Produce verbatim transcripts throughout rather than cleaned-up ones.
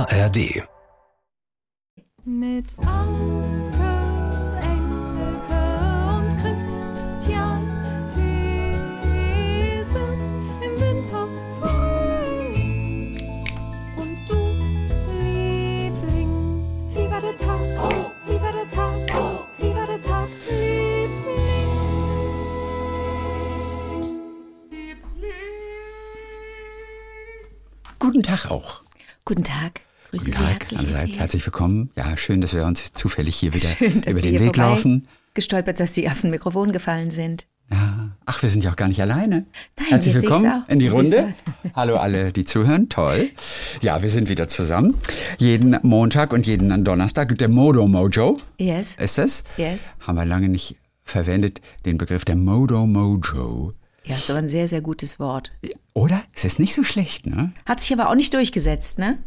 R D. Mit Anke, Engelke und Christian Thiesens im Winter früh. Und du, Liebling, wie war der Tag? Oh, wie war der Tag? Oh, wie war der Tag, Liebling? Liebling. Guten Tag auch. Guten Tag. Grüße Guten Sie Tag, herzlich. allerseits herzlich willkommen. Ja, schön, dass wir uns zufällig hier wieder Schön, dass über Sie den hier Weg laufen. Gestolpert, dass Sie auf ein Mikrofon gefallen sind. Ja. Ach, wir sind ja auch gar nicht alleine. Nein, Herzlich jetzt willkommen sehe ich's auch. in die Jetzt Runde. sehe ich's Hallo alle, die zuhören. Toll. Ja, wir sind wieder zusammen. Jeden Montag und jeden Donnerstag. Der Modo Mojo Yes, ist es. yes. Haben wir lange nicht verwendet, den Begriff der Modo Mojo. Ja, ist aber ein sehr, sehr gutes Wort. Oder? Es ist nicht so schlecht, ne? Hat sich aber auch nicht durchgesetzt, ne?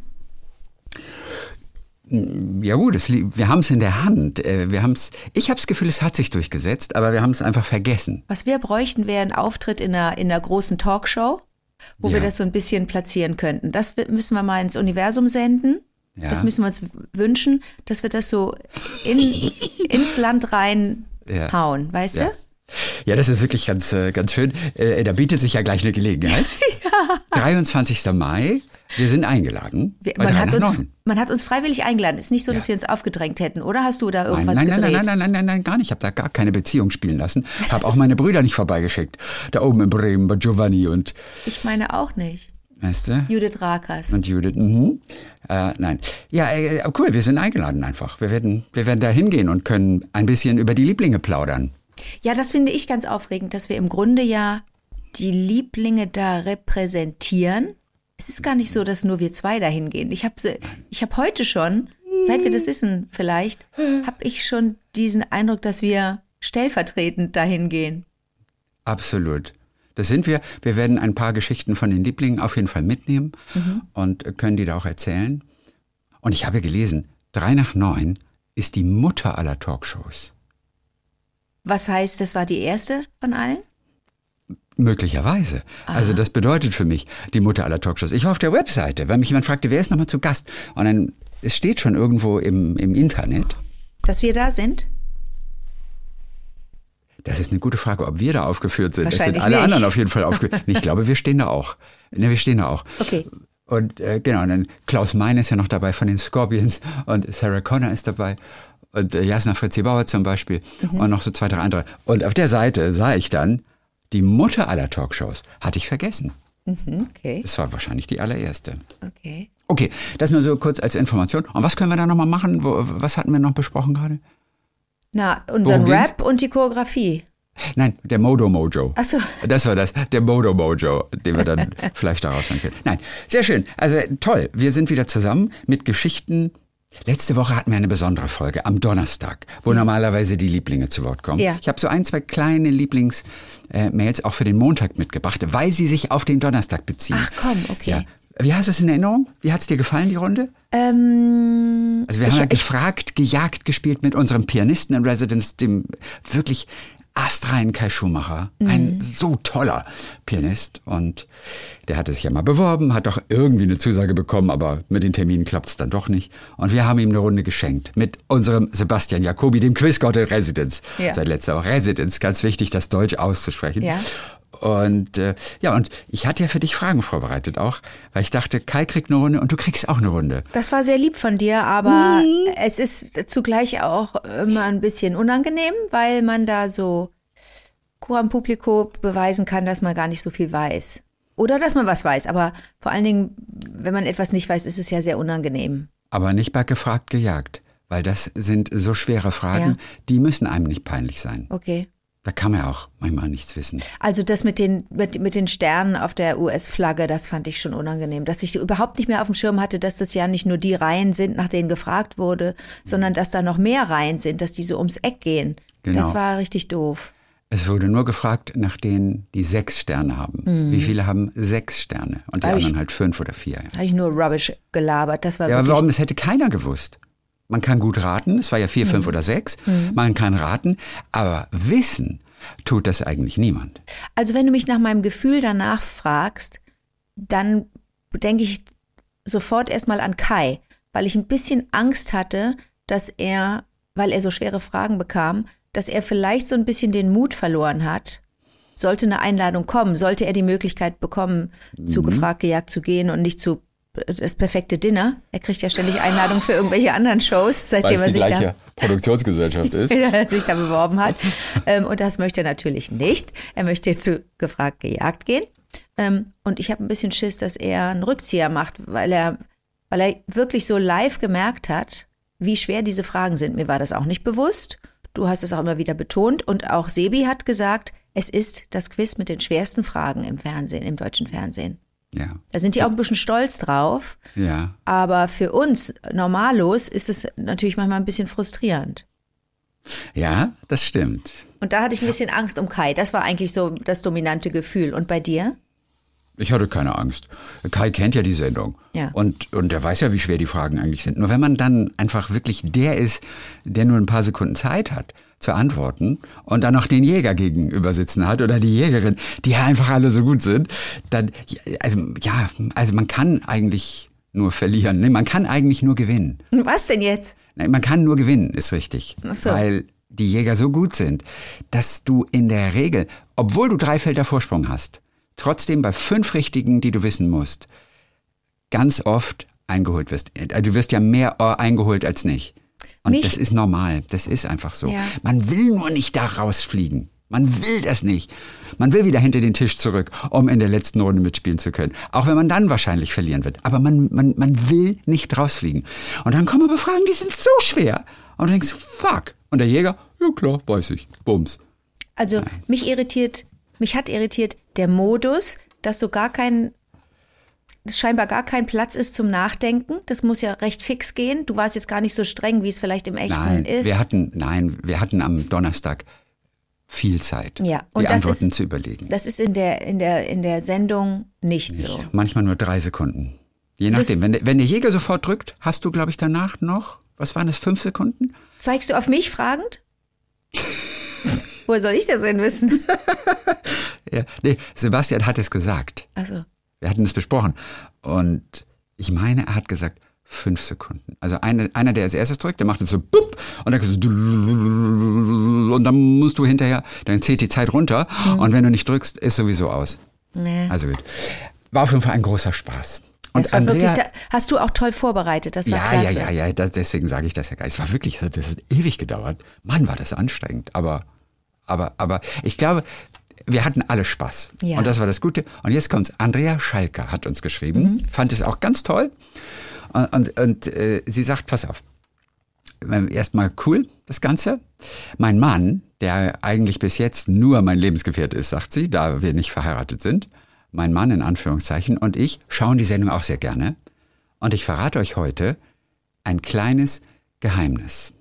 Ja gut, es, wir haben es in der Hand. Wir haben's, ich habe das Gefühl, es hat sich durchgesetzt, aber wir haben es einfach vergessen. Was wir bräuchten, wäre ein Auftritt in einer, in einer großen Talkshow, wo Ja. wir das so ein bisschen platzieren könnten. Das müssen wir mal ins Universum senden. Ja. Das müssen wir uns wünschen, dass wir das so in, ins Land rein Ja. hauen, weißt Ja. du? Ja, das ist wirklich ganz, äh, ganz schön. Äh, da bietet sich ja gleich eine Gelegenheit. Ja. dreiundzwanzigster Mai, wir sind eingeladen. Wir, bei man, drei hat nach uns, neun. man hat uns freiwillig eingeladen. Ist nicht so, dass Ja. wir uns aufgedrängt hätten, oder? Hast du da Nein, irgendwas nein, nein, gedreht? nein, nein, nein, nein, nein, gar nicht. Ich habe da gar keine Beziehung spielen lassen. Habe auch meine Brüder nicht vorbeigeschickt. Da oben in Bremen bei Giovanni und, Ich meine auch nicht. weißt du? Judith Rakers. Und Judith, mhm. Äh, nein. Ja, äh, cool, wir sind eingeladen einfach. Wir werden, wir werden da hingehen und können ein bisschen über die Lieblinge plaudern. Ja, das finde ich ganz aufregend, dass wir im Grunde ja die Lieblinge da repräsentieren. Es ist gar nicht so, dass nur wir zwei da hingehen. Ich habe ich hab heute schon, seit wir das wissen vielleicht, habe ich schon diesen Eindruck, dass wir stellvertretend dahin gehen. Absolut. Das sind wir. Wir werden ein paar Geschichten von den Lieblingen auf jeden Fall mitnehmen Mhm. und können die da auch erzählen. Und ich habe gelesen, drei nach neun ist die Mutter aller Talkshows. Was heißt, das war die erste von allen? Möglicherweise. Also das bedeutet für mich die Mutter aller Talkshows. Ich war auf der Webseite, weil mich jemand fragte, wer ist nochmal zu Gast? Und dann, es steht schon irgendwo im, im Internet. Dass wir da sind? Das ist eine gute Frage, ob wir da aufgeführt sind. Das sind Wahrscheinlich alle nicht. anderen auf jeden Fall aufgeführt. Ich glaube, wir stehen da auch. Ne, wir stehen da auch. Okay. Und äh, genau, und dann Klaus Mein ist ja noch dabei von den Scorpions und Sarah Connor ist dabei und äh, Jasna Fritzi Bauer zum Beispiel Mhm. und noch so zwei, drei andere. Und auf der Seite sah ich dann, die Mutter aller Talkshows hatte ich vergessen. Mhm, okay, Das war wahrscheinlich die allererste. okay. Okay, das nur so kurz als Information. Und was können wir da nochmal machen? Wo, was hatten wir noch besprochen gerade? Na, unseren Worum geht's? Rap und die Choreografie. Nein, der Modo Mojo. Ach so. Das war das, der Modo Mojo, den wir dann vielleicht daraus hören können. Nein, sehr schön. Also toll, wir sind wieder zusammen mit Geschichten. Letzte Woche hatten wir eine besondere Folge am Donnerstag, wo normalerweise die Lieblinge zu Wort kommen. Ja. Ich habe so ein, zwei kleine Lieblings-Mails auch für den Montag mitgebracht, weil sie sich auf den Donnerstag beziehen. Ach komm, okay. Ja. Wie hast du es in Erinnerung? Wie hat es dir gefallen, die Runde? Ähm, Also wir ich, haben ja ich, gefragt, gejagt gespielt mit unserem Pianisten in Residence, dem wirklich astreinen Kai Schumacher. Ein so toller Pianist. Und der hatte sich ja mal beworben, hat doch irgendwie eine Zusage bekommen, aber mit den Terminen klappt es dann doch nicht. Und wir haben ihm eine Runde geschenkt mit unserem Sebastian Jacobi, dem Quizgott der Residence. Ja. Seit letzter Woche. Residence, ganz wichtig, das Deutsch auszusprechen. Ja. Und äh, ja, und ich hatte ja für dich Fragen vorbereitet auch, weil ich dachte, Kai kriegt eine Runde und du kriegst auch eine Runde. das war sehr lieb von dir, aber es ist zugleich auch immer ein bisschen unangenehm, weil man da so coram publico beweisen kann, dass man gar nicht so viel weiß. Oder dass man was weiß, aber vor allen Dingen, wenn man etwas nicht weiß, ist es ja sehr unangenehm. Aber nicht bei gefragt, gejagt, weil das sind so schwere Fragen, Ja. die müssen einem nicht peinlich sein. Okay. Da kann man ja auch manchmal nichts wissen. Also das mit den, mit, mit den Sternen auf der U S-Flagge, das fand ich schon unangenehm. Dass ich überhaupt nicht mehr auf dem Schirm hatte, dass das ja nicht nur die Reihen sind, nach denen gefragt wurde, sondern dass da noch mehr Reihen sind, dass die so ums Eck gehen. Genau. Das war richtig doof. Es wurde nur gefragt nach denen, die sechs Sterne haben. Wie viele haben sechs Sterne? Und die Hab ich- anderen halt fünf oder vier. Da habe ich nur Rubbish gelabert. Das war Ja, aber wirklich warum? Das hätte keiner gewusst. Man kann gut raten, es war ja vier, fünf oder sechs. Man kann raten, aber wissen tut das eigentlich niemand. Also wenn du mich nach meinem Gefühl danach fragst, dann denke ich sofort erstmal an Kai. weil ich ein bisschen Angst hatte, dass er, weil er so schwere Fragen bekam, dass er vielleicht so ein bisschen den Mut verloren hat. Sollte eine Einladung kommen, sollte er die Möglichkeit bekommen, mhm. zu gefragt, gejagt zu gehen und nicht zu das perfekte Dinner. Er kriegt ja ständig Einladungen für irgendwelche anderen Shows, seitdem er sich da Produktionsgesellschaft ist. sich da beworben hat. Und das möchte er natürlich nicht. Er möchte zu gefragt, gejagt gehen. Und ich habe ein bisschen Schiss, dass er einen Rückzieher macht, weil er, weil er wirklich so live gemerkt hat, wie schwer diese Fragen sind. Mir war das auch nicht bewusst. Du hast es auch immer wieder betont. Und auch Sebi hat gesagt, es ist das Quiz mit den schwersten Fragen im Fernsehen, im deutschen Fernsehen. Ja. Da sind die auch ein bisschen stolz drauf. Ja. Aber für uns Normalos ist es natürlich manchmal ein bisschen frustrierend. Ja, das stimmt. Und da hatte ich ein bisschen Angst um Kai. Das war eigentlich so das dominante Gefühl. Und bei dir? Ich hatte keine Angst. Kai kennt ja die Sendung. Ja. Und, und er weiß ja, wie schwer die Fragen eigentlich sind. Nur wenn man dann einfach wirklich der ist, der nur ein paar Sekunden Zeit hat zu antworten und dann noch den Jäger gegenüber sitzen hat oder die Jägerin, die ja einfach alle so gut sind, dann, also ja, also man kann eigentlich nur verlieren. Nee, man kann eigentlich nur gewinnen. Was denn jetzt? Nein, man kann nur gewinnen, ist richtig. Ach so. Weil die Jäger so gut sind, dass du in der Regel, obwohl du drei Felder Vorsprung hast, trotzdem bei fünf Richtigen, die du wissen musst, ganz oft eingeholt wirst. Du wirst ja mehr eingeholt als nicht. Und Mich? das ist normal. Das ist einfach so. Ja. Man will nur nicht da rausfliegen. Man will das nicht. Man will wieder hinter den Tisch zurück, um in der letzten Runde mitspielen zu können. Auch wenn man dann wahrscheinlich verlieren wird. Aber man, man, man will nicht rausfliegen. Und dann kommen aber Fragen, die sind so schwer. Und du denkst, fuck. Und der Jäger, ja klar, weiß ich. Bums. Also ja. mich irritiert, mich hat irritiert der Modus, dass so gar kein, dass scheinbar gar kein Platz ist zum Nachdenken. Das muss ja recht fix gehen. Du warst jetzt gar nicht so streng, wie es vielleicht im Echten nein, ist. Wir hatten, nein, wir hatten am Donnerstag viel Zeit, ja, und die das Antworten ist, zu überlegen. Das ist in der, in der, in der Sendung nicht, nicht so. Manchmal nur drei Sekunden. Je nachdem. Wenn, wenn der Jäger sofort drückt, hast du, glaube ich, danach noch, was waren das, fünf Sekunden? Zeigst du auf mich fragend? Woher soll ich das denn wissen? Ja, nee, Sebastian hat es gesagt. Ach so. Wir hatten es besprochen. Und ich meine, er hat gesagt, fünf Sekunden. Also eine, einer, der als erstes drückt, der macht es so bupp, und dann, und dann musst du hinterher, dann zählt die Zeit runter, mhm. und wenn du nicht drückst, ist sowieso aus. Nee. Also gut. War auf jeden Fall ein großer Spaß. Und das war Andrea, wirklich, da, hast du auch toll vorbereitet, das war ja, klasse. Ja, ja, ja, das, deswegen sage ich das ja gar nicht. Es war wirklich, das hat ewig gedauert. Mann, war das anstrengend. Aber, aber, aber ich glaube, wir hatten alle Spaß. Ja. Und das war das Gute. Und jetzt kommt's. Andrea Schalker hat uns geschrieben, mhm. fand es auch ganz toll. Und, und, und äh, sie sagt, pass auf, erstmal cool, das Ganze. Mein Mann, der eigentlich bis jetzt nur mein Lebensgefährte ist, sagt sie, da wir nicht verheiratet sind, mein Mann in Anführungszeichen und ich schauen die Sendung auch sehr gerne. Und ich verrate euch heute ein kleines Geheimnis.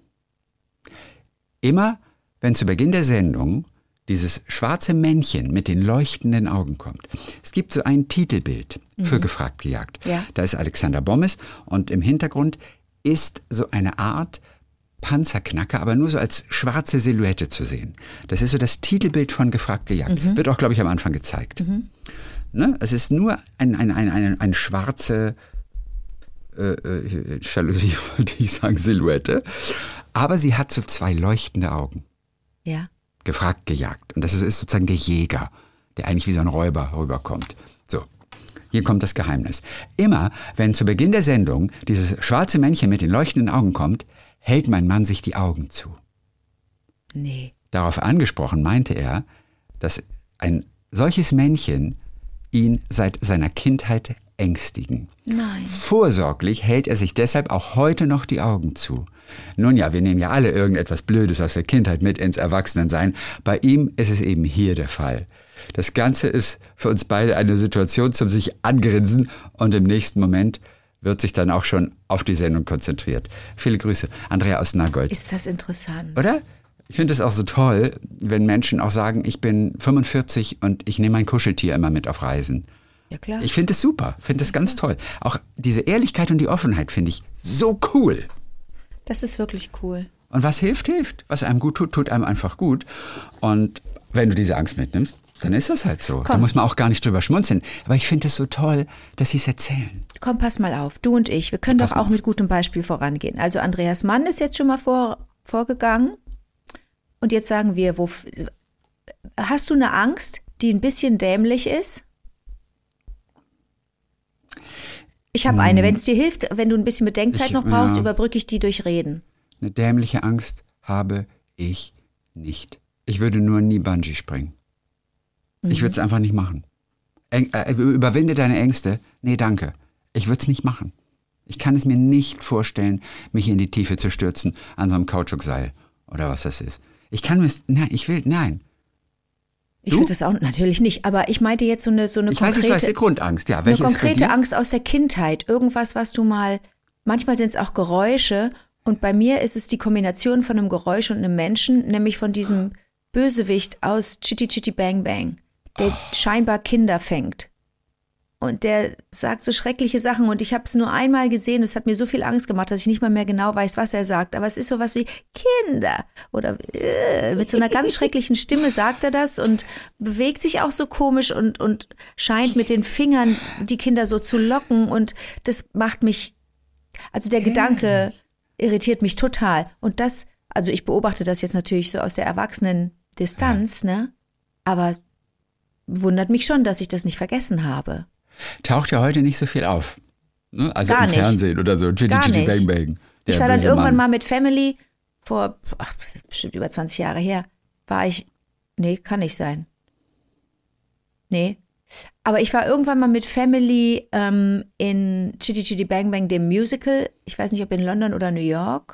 Immer, wenn zu Beginn der Sendung dieses schwarze Männchen mit den leuchtenden Augen kommt. Es gibt so ein Titelbild mhm. für Gefragt, gejagt. Ja. Da ist Alexander Bommes und im Hintergrund ist so eine Art Panzerknacker, aber nur so als schwarze Silhouette zu sehen. Das ist so das Titelbild von Gefragt, gejagt. Mhm. Wird auch, glaube ich, am Anfang gezeigt. Mhm. Ne? Es ist nur ein, ein, ein, ein, ein schwarze äh, äh, Jalousie, wollte ich sagen, Silhouette. Aber sie hat so zwei leuchtende Augen. Ja. Gefragt, gejagt. Und das ist, ist sozusagen der Jäger, der eigentlich wie so ein Räuber rüberkommt. So, hier kommt das Geheimnis. Immer, wenn zu Beginn der Sendung dieses schwarze Männchen mit den leuchtenden Augen kommt, hält mein Mann sich die Augen zu. Nee. Darauf angesprochen meinte er, dass ein solches Männchen ihn seit seiner Kindheit ängstigen. Nein. Vorsorglich hält er sich deshalb auch heute noch die Augen zu. Nun ja, wir nehmen ja alle irgendetwas Blödes aus der Kindheit mit ins Erwachsenensein. Bei ihm ist es eben hier der Fall. Das Ganze ist für uns beide eine Situation zum sich angrinsen und im nächsten Moment wird sich dann auch schon auf die Sendung konzentriert. Viele Grüße. Andrea aus Nagold. Ist das interessant. Oder? Ich finde es auch so toll, wenn Menschen auch sagen, ich bin fünfundvierzig und ich nehme mein Kuscheltier immer mit auf Reisen. Ja, klar. Ich finde es super, finde es ganz toll. Auch diese Ehrlichkeit und die Offenheit finde ich so cool. Das ist wirklich cool. Und was hilft, hilft. Was einem gut tut, tut einem einfach gut. Und wenn du diese Angst mitnimmst, dann ist das halt so. Da muss man auch gar nicht drüber schmunzeln. Aber ich finde es so toll, dass sie es erzählen. Komm, pass mal auf, du und ich, wir können Pass doch mal auch auf. mit gutem Beispiel vorangehen. Also Andreas Mann ist jetzt schon mal vor, vorgegangen und jetzt sagen wir, wo, hast du eine Angst, die ein bisschen dämlich ist? Ich habe eine, wenn es dir hilft, wenn du ein bisschen Bedenkzeit Ich- noch brauchst, ja. überbrücke ich die durch Reden. Eine dämliche Angst habe ich nicht. Ich würde nur nie Bungee springen. Ich würde es einfach nicht machen. Äng, äh, überwinde deine Ängste. Nee, danke. Ich würde es nicht machen. Ich kann es mir nicht vorstellen, mich in die Tiefe zu stürzen an so einem Kautschukseil oder was das ist. Ich kann mir, nein, ich will, nein. Ich Du? würde das auch natürlich nicht, aber ich meinte jetzt so eine, so eine Ich weiß konkrete, nicht, was die Grundangst, ja. eine Welche ist bei konkrete dir? Angst aus der Kindheit. Irgendwas, was du mal, manchmal sind es auch Geräusche und bei mir ist es die Kombination von einem Geräusch und einem Menschen, nämlich von diesem Bösewicht aus Chitty Chitty Bang Bang, der scheinbar Kinder fängt. Und der sagt so schreckliche Sachen und ich habe es nur einmal gesehen, es hat mir so viel Angst gemacht, dass ich nicht mal mehr genau weiß, was er sagt. Aber es ist sowas wie Kinder oder äh, mit so einer ganz schrecklichen Stimme sagt er das und bewegt sich auch so komisch und, und scheint mit den Fingern die Kinder so zu locken und das macht mich, also der Gedanke irritiert mich total. Und das, also ich beobachte das jetzt natürlich so aus der Erwachsenen-Distanz, ne? Aber wundert mich schon, dass ich das nicht vergessen habe. Taucht ja heute nicht so viel auf. Ne? Also Gar im nicht. Fernsehen oder so. Chitty Gar Chitty nicht. Bang Bang. Der Ich war dann böse irgendwann Mann. mal mit Family, vor, ach, bestimmt über zwanzig Jahre her, war ich, nee, kann nicht sein. Nee. Aber ich war irgendwann mal mit Family ähm, in Chitty Chitty Bang Bang, dem Musical. Ich weiß nicht, ob in London oder New York.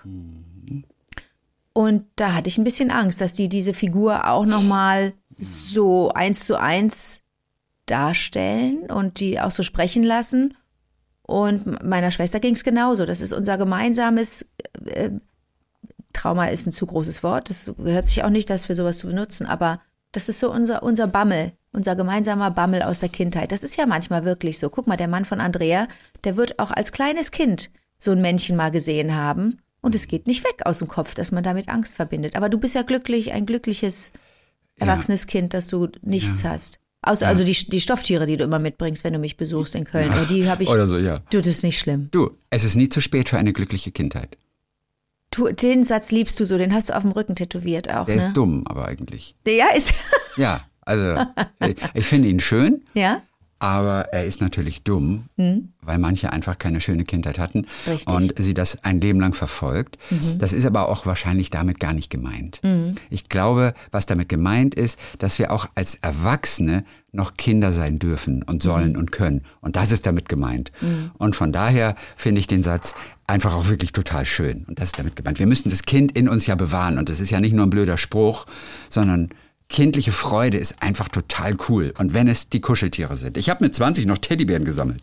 Und da hatte ich ein bisschen Angst, dass die diese Figur auch nochmal so eins zu eins darstellen und die auch so sprechen lassen. Und meiner Schwester ging es genauso. Das ist unser gemeinsames äh, Trauma ist ein zu großes Wort. Das gehört sich auch nicht, das für sowas zu benutzen. Aber das ist so unser, unser Bammel, unser gemeinsamer Bammel aus der Kindheit. Das ist ja manchmal wirklich so. Guck mal, der Mann von Andrea, der wird auch als kleines Kind so ein Männchen mal gesehen haben. Und es geht nicht weg aus dem Kopf, dass man damit Angst verbindet. Aber du bist ja glücklich, ein glückliches, erwachsenes Kind, dass du nichts Ja. hast. Außer also die, die Stofftiere, die du immer mitbringst, wenn du mich besuchst in Köln. Aber die habe ich. Oder so, ja. Du, das ist nicht schlimm. Du, es ist nie zu spät für eine glückliche Kindheit. Du, den Satz liebst du so, den hast du auf dem Rücken tätowiert auch, Der ne? ist dumm, aber eigentlich. Ja, ist. Ja, also ich, ich finde ihn schön, Ja? aber er ist natürlich dumm, weil manche einfach keine schöne Kindheit hatten Richtig. und sie das ein Leben lang verfolgt. Das ist aber auch wahrscheinlich damit gar nicht gemeint. Ich glaube, was damit gemeint ist, dass wir auch als Erwachsene noch Kinder sein dürfen und sollen und können. Und das ist damit gemeint. Und von daher finde ich den Satz einfach auch wirklich total schön. Und das ist damit gemeint. Wir müssen das Kind in uns ja bewahren. Und das ist ja nicht nur ein blöder Spruch, sondern kindliche Freude ist einfach total cool. Und wenn es die Kuscheltiere sind. Ich habe mit zwanzig noch Teddybären gesammelt.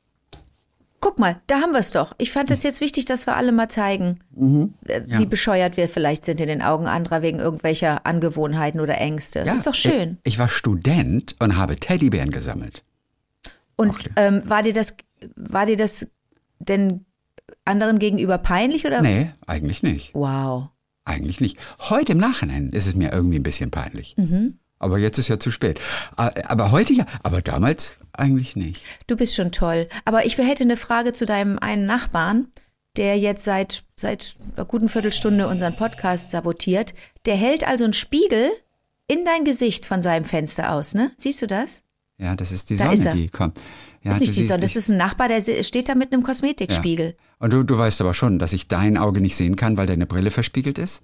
Guck mal, da haben wir es doch. Ich fand es jetzt wichtig, dass wir alle mal zeigen, äh, wie Ja. bescheuert wir vielleicht sind in den Augen anderer wegen irgendwelcher Angewohnheiten oder Ängste. Ja, ist doch schön. Ich, ich war Student und habe Teddybären gesammelt. Und okay. ähm, war dir das, war dir das denn anderen gegenüber peinlich oder? Nee, eigentlich nicht. Wow. Eigentlich nicht. Heute im Nachhinein ist es mir irgendwie ein bisschen peinlich. Aber jetzt ist ja zu spät. Aber heute ja, aber damals eigentlich nicht. Du bist schon toll. Aber ich hätte eine Frage zu deinem einen Nachbarn, der jetzt seit, seit einer guten Viertelstunde unseren Podcast sabotiert. Der hält also einen Spiegel in dein Gesicht von seinem Fenster aus, ne? Siehst du das? Ja, das ist die Da Sonne, ist er. die kommt. Ja, ist du nicht die siehst Sonne, das nicht- ist ein Nachbar, der se- steht da mit einem ja. Kosmetikspiegel. Und du, du weißt aber schon, dass ich dein Auge nicht sehen kann, weil deine Brille verspiegelt ist?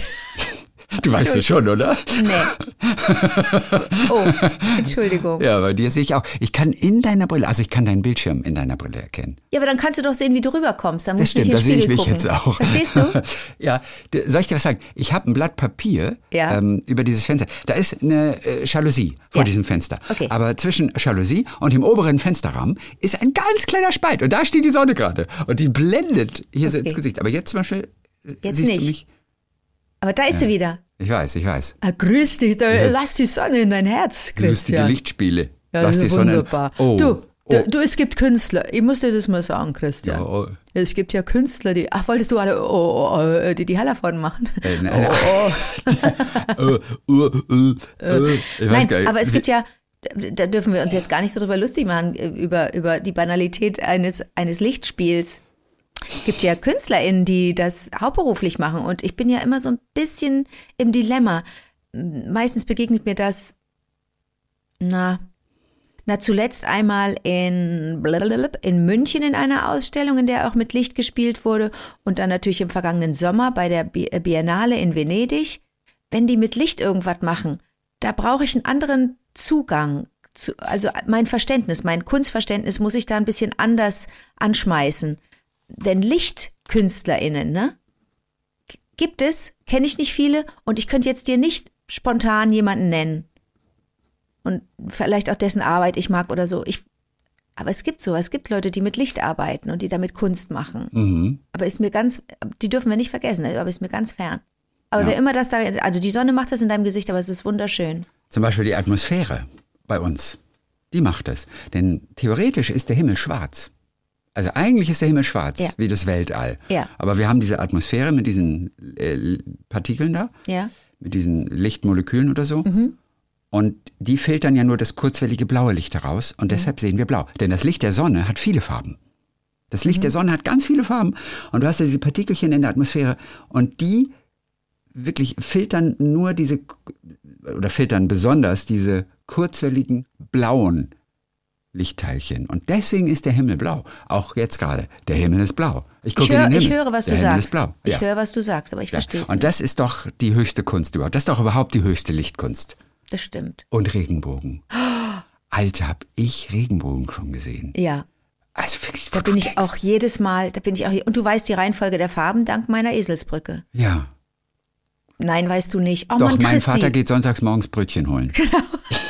Du weißt es schon, oder? Nee. Oh, Entschuldigung. Ja. Ja, bei dir sehe ich auch. Ich kann in deiner Brille, also ich kann deinen Bildschirm in deiner Brille erkennen. aber dann kannst du doch sehen, wie du rüberkommst. Dann Das musst du nicht stimmt, in da den sehe ich Spiegel mich gucken. jetzt auch. Verstehst du? Ja, d- soll ich dir was sagen? Ich habe ein Blatt Papier Ja. ähm, über dieses Fenster. Da ist eine äh, Jalousie vor Ja. diesem Fenster. Okay. Aber zwischen Jalousie und dem oberen Fensterrahmen ist ein ganz kleiner Spalt. Und da steht die Sonne gerade. Und die blendet hier so Okay. ins Gesicht. Aber jetzt zum Beispiel äh, Jetzt siehst nicht. du mich. Aber da ist sie wieder. Ich weiß, ich weiß. Ah, grüß dich, da, Ja. lass die Sonne in dein Herz, Lustige Christian. Lichtspiele. Ja, Lass das die ist Sonne. wunderbar. Oh, Du, Du, du, es gibt Künstler, ich muss dir das mal sagen, Christian. Ja, oh. Es gibt ja Künstler, die, ach, wolltest du alle, oh, oh, oh, die die Hallervorden machen? Äh, nein, oh, oh. äh, uh, uh, uh, ich weiß Nein, gar nicht. aber es gibt ja, da dürfen wir uns jetzt gar nicht so drüber lustig machen, über, über die Banalität eines, eines Lichtspiels. Es gibt ja KünstlerInnen, die das hauptberuflich machen und ich bin ja immer so ein bisschen im Dilemma. Meistens begegnet mir das, na, na zuletzt einmal in, in München in einer Ausstellung, in der auch mit Licht gespielt wurde und dann natürlich im vergangenen Sommer bei der Biennale in Venedig. Wenn die mit Licht irgendwas machen, da brauche ich einen anderen Zugang. Zu, also mein Verständnis, mein Kunstverständnis muss ich da ein bisschen anders anschmeißen. Denn LichtkünstlerInnen, ne? Gibt es, kenne ich nicht viele und ich könnte jetzt dir nicht spontan jemanden nennen. Und vielleicht auch dessen Arbeit ich mag oder so. Ich, aber es gibt so, es gibt Leute, die mit Licht arbeiten und die damit Kunst machen. Mhm. Aber ist mir ganz, die dürfen wir nicht vergessen, aber ist mir ganz fern. Aber Ja. wer immer das da, also die Sonne macht das in deinem Gesicht, aber es ist wunderschön. Zum Beispiel die Atmosphäre bei uns, die macht das. Denn theoretisch ist der Himmel schwarz. Also eigentlich ist der Himmel schwarz, Ja. wie das Weltall. Ja. Aber wir haben diese Atmosphäre mit diesen äh, Partikeln da, Ja. mit diesen Lichtmolekülen oder so. Mhm. Und die filtern ja nur das kurzwellige blaue Licht heraus und deshalb sehen wir blau. Denn das Licht der Sonne hat viele Farben. Das Licht Mhm. der Sonne hat ganz viele Farben. Und du hast ja diese Partikelchen in der Atmosphäre und die wirklich filtern nur diese, oder filtern besonders diese kurzwelligen blauen Lichtteilchen. Und deswegen ist der Himmel blau. Auch jetzt gerade. Der Himmel ist blau. Ich gucke Ich, hör, in den ich Himmel. höre, was der du Himmel sagst. Ist blau. Ich Ja. höre, was du sagst, aber ich Ja. verstehe es Und nicht. das ist doch die höchste Kunst überhaupt. Das ist doch überhaupt die höchste Lichtkunst. Das stimmt. Und Regenbogen. Alter, hab ich Regenbogen schon gesehen. Ja. Also wirklich, Da bin ich auch jedes Mal, da bin ich auch, und du weißt die Reihenfolge der Farben dank meiner Eselsbrücke. Ja. Nein, weißt du nicht. Oh Doch, Mann, mein Chrissy. Vater geht sonntags morgens Brötchen holen. Genau.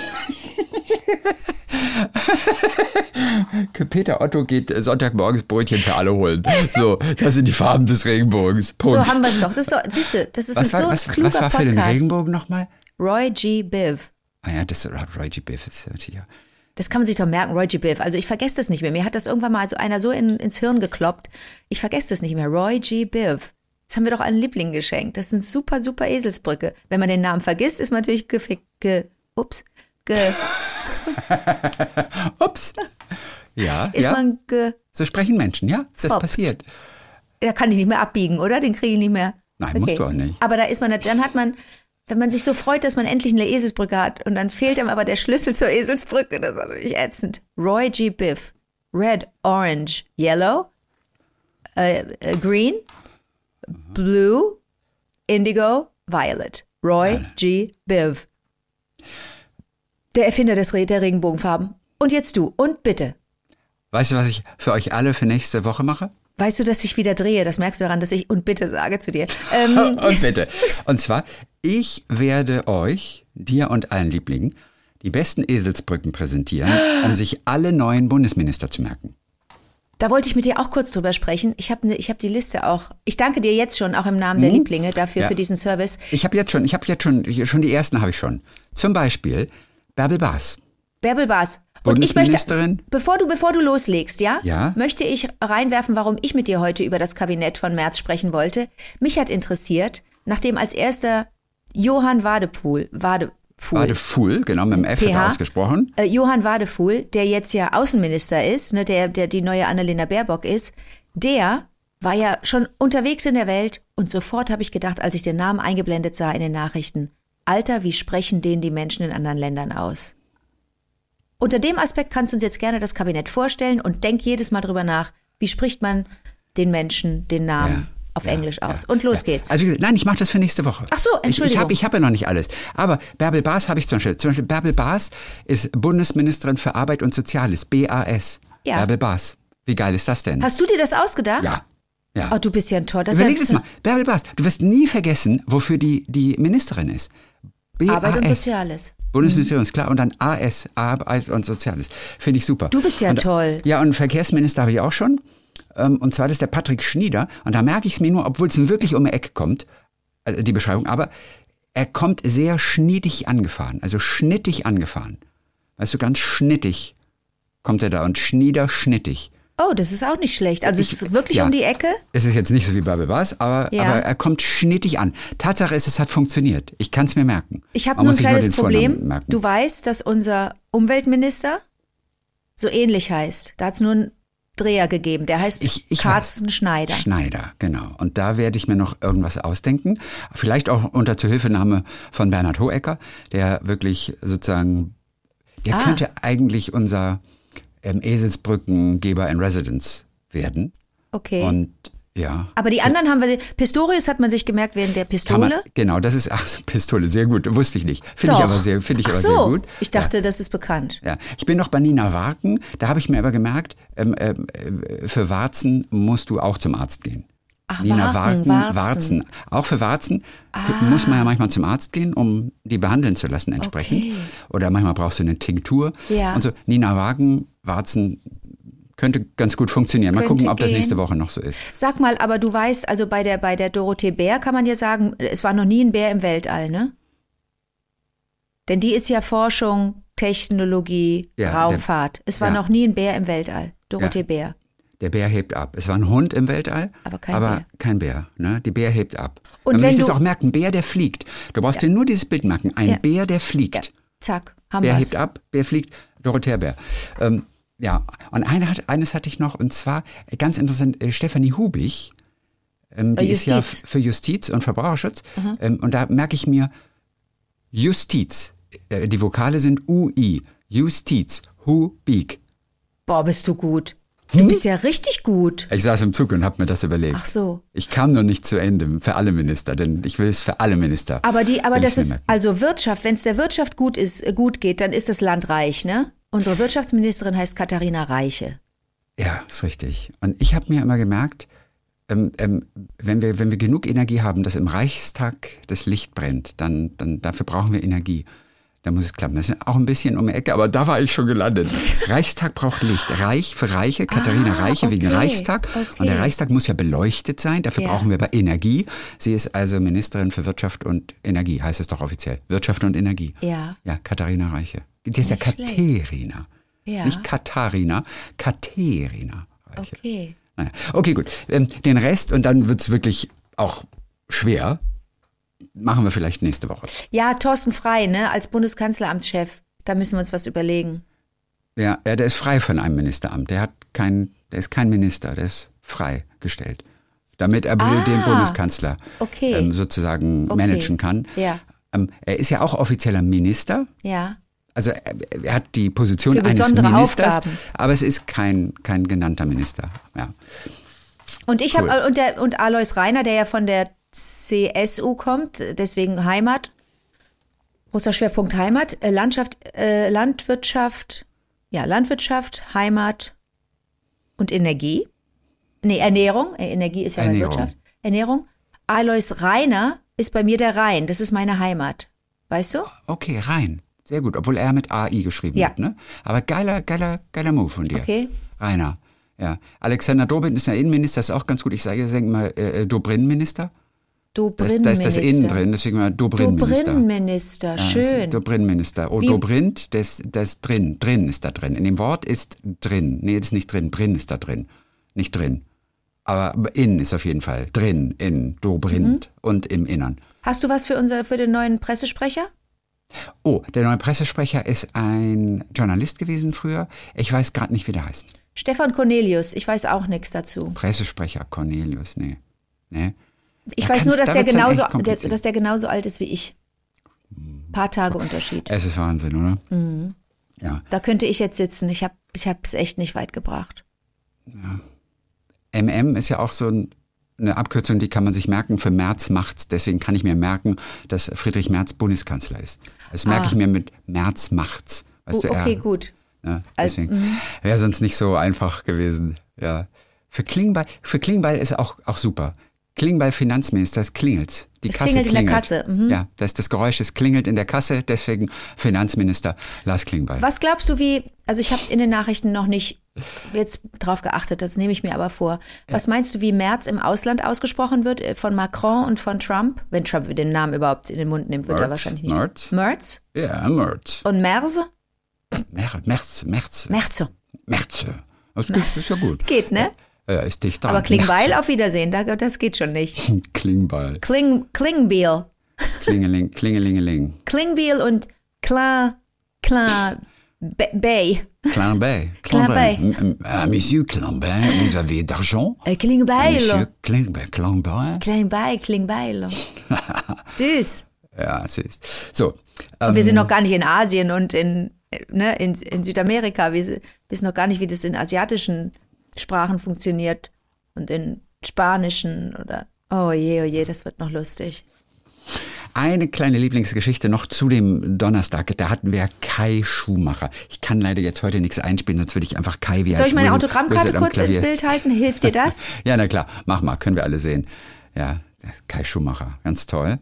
Peter Otto geht Sonntagmorgens Brötchen für alle holen. So, das sind die Farben des Regenbogens. Punkt. So haben wir es doch. Das ist doch, siehst du, das ist was ein war, so was, kluger was war für den Podcast. Regenbogen nochmal? Roy G. Biv. Ah ja, das ist Roy G. Biv. Ist ja. Das kann man sich doch merken, Roy G. Biv. Also ich vergesse das nicht mehr. Mir hat das irgendwann mal so einer so in, ins Hirn gekloppt. Ich vergesse das nicht mehr. Roy G. Biv. Das haben wir doch allen Lieblingen geschenkt. Das ist eine super, super Eselsbrücke. Wenn man den Namen vergisst, ist man natürlich gefickt. Ge, ups. Ge, Ups. Ja, ist ja. man ge, So sprechen Menschen, ja, das Foppt. passiert. da kann ich nicht mehr abbiegen, oder? Den kriege ich nicht mehr. Nein, musst du auch nicht. Aber da ist man, dann hat man, wenn man sich so freut, dass man endlich eine Eselsbrücke hat und dann fehlt einem aber der Schlüssel zur Eselsbrücke, das ist natürlich ätzend. Roy G. Biv. Red, Orange, Yellow, äh, äh, Green, Blue, Indigo, Violet. Roy G. Biv. Der Erfinder des Re- der Regenbogenfarben. Und jetzt du. Und bitte. Weißt du, was ich für euch alle für nächste Woche mache? Weißt du, dass ich wieder drehe? Das merkst du daran, dass ich und bitte sage zu dir. Ähm, Und bitte. Und zwar, ich werde euch, dir und allen Lieblingen, die besten Eselsbrücken präsentieren, um sich alle neuen Bundesminister zu merken. Da wollte ich mit dir auch kurz drüber sprechen. Ich habe ne, ich hab die Liste auch. Ich danke dir jetzt schon, auch im Namen der Lieblinge, dafür Ja. für diesen Service. Ich habe jetzt schon, ich habe jetzt schon, schon die ersten habe ich schon. Zum Beispiel Bärbel Baas. Bärbel Baas. Und ich möchte, Bundesministerin. bevor du, bevor du loslegst, ja, Ja. möchte ich reinwerfen, warum ich mit dir heute über das Kabinett von Merz sprechen wollte. Mich hat interessiert, nachdem als erster Johann Wadefuhl, Wadefuhl, Wadefuhl, genau, mit dem F wird P H. ausgesprochen. Äh, Johann Wadefuhl, der jetzt ja Außenminister ist, ne, der, der die neue Annalena Baerbock ist, der war ja schon unterwegs in der Welt und sofort habe ich gedacht, als ich den Namen eingeblendet sah in den Nachrichten, Alter, wie sprechen den die Menschen in anderen Ländern aus? Unter dem Aspekt kannst du uns jetzt gerne das Kabinett vorstellen und denk jedes Mal drüber nach, wie spricht man den Menschen den Namen Ja, auf ja, Englisch aus. ja, Und los ja. geht's. Also nein, ich mache das für nächste Woche. Ach so, Entschuldigung. Ich, ich habe ich hab ja noch nicht alles. Aber Bärbel Baas habe ich zum Beispiel. Zum Beispiel Bärbel Baas ist Bundesministerin für Arbeit und Soziales, B A S. Ja. Bärbel Baas. Wie geil ist das denn? Hast du dir das ausgedacht? Ja. Ja. Oh, du bist ja ein Tor. Das Überleg ist es ja mal. Bärbel Baas, du wirst nie vergessen, wofür die, die Ministerin ist. B A S. Arbeit und Soziales. Bundesministerium ist klar und dann A S, Arbeit und Soziales. Finde ich super. Du bist ja und, toll. Ja, und Verkehrsminister habe ich auch schon. Ähm, und zwar das ist der Patrick Schnieder. Und da merke ich es mir nur, obwohl es wirklich um die Ecke kommt, also die Beschreibung, aber er kommt sehr schnittig angefahren, also schnittig angefahren. Weißt du, ganz schnittig. kommt er da und schniederschnittig. Oh, das ist auch nicht schlecht. Also Ich- es ist wirklich ja. um die Ecke? Es ist jetzt nicht so wie bei Bebas, aber, Ja. aber er kommt schnittig an. Tatsache ist, es hat funktioniert. Ich kann es mir merken. Ich habe Man nur ein muss sich kleines den Vornamen Problem. merken. Du weißt, dass unser Umweltminister so ähnlich heißt. Da hat es nur einen Dreher gegeben. Der heißt Ich- ich Carsten Schneider. Schneider, genau. Und da werde ich mir noch irgendwas ausdenken. Vielleicht auch unter Zuhilfenahme von Bernhard Hohecker, der wirklich sozusagen, der Ah. könnte eigentlich unser ähm, Eselsbrückengeber in Residence werden. Okay. Und ja. Aber die anderen haben wir. Pistorius hat man sich gemerkt während der Kann Pistole. man, genau, das ist, ach, Pistole, sehr gut, wusste ich nicht. Finde ich Doch. aber sehr, finde ich Ach aber so. sehr gut. Ich dachte, das ist bekannt. Ja, ich bin noch bei Nina Warken, da habe ich mir aber gemerkt, ähm, ähm, äh, für Warzen musst du auch zum Arzt gehen. Ach, Nina Warken, Warken, Warzen. Auch für Warzen k- muss man ja manchmal zum Arzt gehen, um die behandeln zu lassen entsprechend. Okay. Oder manchmal brauchst du eine Tinktur. Ja. Und so. Nina Warken, Warzen könnte ganz gut funktionieren. Mal Könnte gucken, ob das gehen. nächste Woche noch so ist. Sag mal, aber du weißt, also bei der, bei der Dorothee Bär kann man ja sagen, es war noch nie ein Bär im Weltall, ne? Denn die ist ja Forschung, Technologie, Ja, der- Raumfahrt. Es war ja. noch nie ein Bär im Weltall. Dorothee Ja. Bär. Der Bär hebt ab. Es war ein Hund im Weltall, Aber kein aber Bär. kein Bär. Ne? Die Bär hebt ab. Und Man muss wenn sich das du- auch merken, ein Bär, der fliegt. Du brauchst dir nur dieses Bild merken. Ein Ja. Bär, der fliegt. Ja. Zack, haben Bär wir's. hebt ab, Bär fliegt, Dorothea Bär. Ähm, ja, und eine hat, eines hatte ich noch, und zwar äh, ganz interessant, äh, Stefanie Hubich, ähm, die Äh, ist ja Justiz. f- für Justiz und Verbraucherschutz. Ähm, und da merke ich mir, Justiz, äh, die Vokale sind U I, Justiz, Hubik. Boah, bist du gut. Hm? Du bist ja richtig gut. Ich saß im Zug und habe mir das überlegt. Ach so. Ich kam noch nicht zu Ende für alle Minister, denn ich will es für alle Minister. Aber die, aber Will das ich's mir ist, merken. also Wirtschaft, wenn es der Wirtschaft gut ist, äh, gut geht, dann ist das Land reich, ne? Unsere Wirtschaftsministerin heißt Katharina Reiche. Ja, ist richtig. Und ich habe mir immer gemerkt, ähm, ähm, wenn, wir, wenn wir genug Energie haben, dass im Reichstag das Licht brennt, dann, dann dafür brauchen wir Energie. Da muss es klappen. Das ist auch ein bisschen um die Ecke, aber da war ich schon gelandet. Reichstag braucht Licht. Reich für Reiche, Katharina Ah, Reiche wegen okay, Reichstag. okay. Und der Reichstag muss ja beleuchtet sein. Dafür Ja. brauchen wir aber Energie. Sie ist also Ministerin für Wirtschaft und Energie, heißt es doch offiziell. Wirtschaft und Energie. Ja. Ja, Katharina Reiche. Die ist ja Nicht schlecht. Katharina. Ja. Nicht Katharina, Katharina Reiche. Okay. Naja. Okay, gut. Ähm, den Rest, und dann wird's wirklich auch schwer, machen wir vielleicht nächste Woche. Ja, Thorsten Frey, ne, als Bundeskanzleramtschef, da müssen wir uns was überlegen. Ja, ja, der ist frei von einem Ministeramt. Der hat kein, der ist kein Minister, der ist freigestellt. Damit er Ah, den Bundeskanzler okay. ähm, sozusagen Okay. managen kann. Ja. Ähm, er ist ja auch offizieller Minister. Ja. Also er, er hat die Position Für eines besondere Ministers, Aufgaben. aber es ist kein, kein genannter Minister. Ja. Und ich Cool. habe und der und Alois Rainer, der ja von der C S U kommt, deswegen Heimat, großer Schwerpunkt Heimat, äh, Landschaft, äh, Landwirtschaft, ja Landwirtschaft, Heimat und Energie. Nee, Ernährung, äh, Energie ist ja bei Ernährung. Wirtschaft. Ernährung. Alois Rainer ist bei mir der Rhein, das ist meine Heimat. Weißt du? Okay, rein. Sehr gut, obwohl er mit A I geschrieben Ja. wird. Ne? Aber geiler, geiler, geiler Move von dir. Okay. Rainer. Ja. Alexander Dobrindt ist der Innenminister, ist auch ganz gut. Ich sage, sage mal äh, Dobrindt-Minister. Da ist, da ist Dobrindt-Minister. das Innen drin, deswegen mal Dobrindt-Minister. Dobrindt-Minister, Ja, das ist schön. Dobrindt-Minister. Oh, Wie- Dobrindt, das, das drin. Drin ist da drin. In dem Wort ist drin. Nee, das ist nicht drin. Brin ist da drin. Nicht drin. Aber innen ist auf jeden Fall. Drin, in, Dobrindt Mhm. und im Innern. Hast du was für unser, für den neuen Pressesprecher? Oh, der neue Pressesprecher ist ein Journalist gewesen früher. Ich weiß gerade nicht, wie der heißt. Stefan Cornelius, ich weiß auch nichts dazu. Pressesprecher Cornelius, nee. Nee. Ich Da weiß nur, kann's- dass da der, wird's dann genauso, echt der, kompliziert. dass der genauso alt ist wie ich. Paar Tage Unterschied. Es ist Wahnsinn, oder? Mhm. Ja. Da könnte ich jetzt sitzen. Ich habe ich es echt nicht weit gebracht. M M ist ja auch so ein, eine Abkürzung, die kann man sich merken. Für Merz macht's. Deswegen kann ich mir merken, dass Friedrich Merz Bundeskanzler ist. Das merke Ah. ich mir mit Merz macht's. Weißt Uh, du, er, okay, gut. Ja, Also, deswegen wäre sonst nicht so einfach gewesen. Ja. Für Klingbeil, für Klingbeil ist auch, auch super. Klingbeil Finanzminister, es klingelt. Die Es Kasse klingelt in der klingelt. Kasse, mhm. Ja, das, das Geräusch, es klingelt in der Kasse, deswegen Finanzminister Lars Klingbeil. Was glaubst du, wie, also ich habe in den Nachrichten noch nicht jetzt drauf geachtet, das nehme ich mir aber vor. Was meinst du, wie Merz im Ausland ausgesprochen wird, äh, von Macron und von Trump? Wenn Trump den Namen überhaupt in den Mund nimmt, wird er Merz, wahrscheinlich nicht. Merz. Merz? Ja, Merz. Und Merz? Mer- Merz, Merz. Merz. Merze. Das geht, ist ja gut. Geht, ne? Ja, ist dicht dran. Aber Klingbeil, Merze. auf Wiedersehen, da- das geht schon nicht. Klingbeil. Kling, Klingbeil. Klingeling, klingelingeling. Klingbeil und Klein, Klein Bay. Climbay. Climbay. M- m- ah, Monsieur Climbay, vous avez d'argent? Äh, Klingbeil. Monsieur Climbay. Climbay. Klingbeil, Klingbeil. Süß. Ja, es ist. So. Und wir sind noch gar nicht in Asien und in, ne, in, in Südamerika. Wir wissen noch gar nicht, wie das in asiatischen Sprachen funktioniert und in spanischen oder. Oh je, oh je, das wird noch lustig. Eine kleine Lieblingsgeschichte noch zu dem Donnerstag. Da hatten wir Kai Schumacher. Ich kann leider jetzt heute nichts einspielen, sonst würde ich einfach Kai wie Soll als ich meine Wizard- Autogrammkarte Wizard am kurz ins Klavier- Bild halten? Hilft dir das? Ja, na klar. Mach mal, können wir alle sehen. Ja, das ist Kai Schumacher, ganz toll.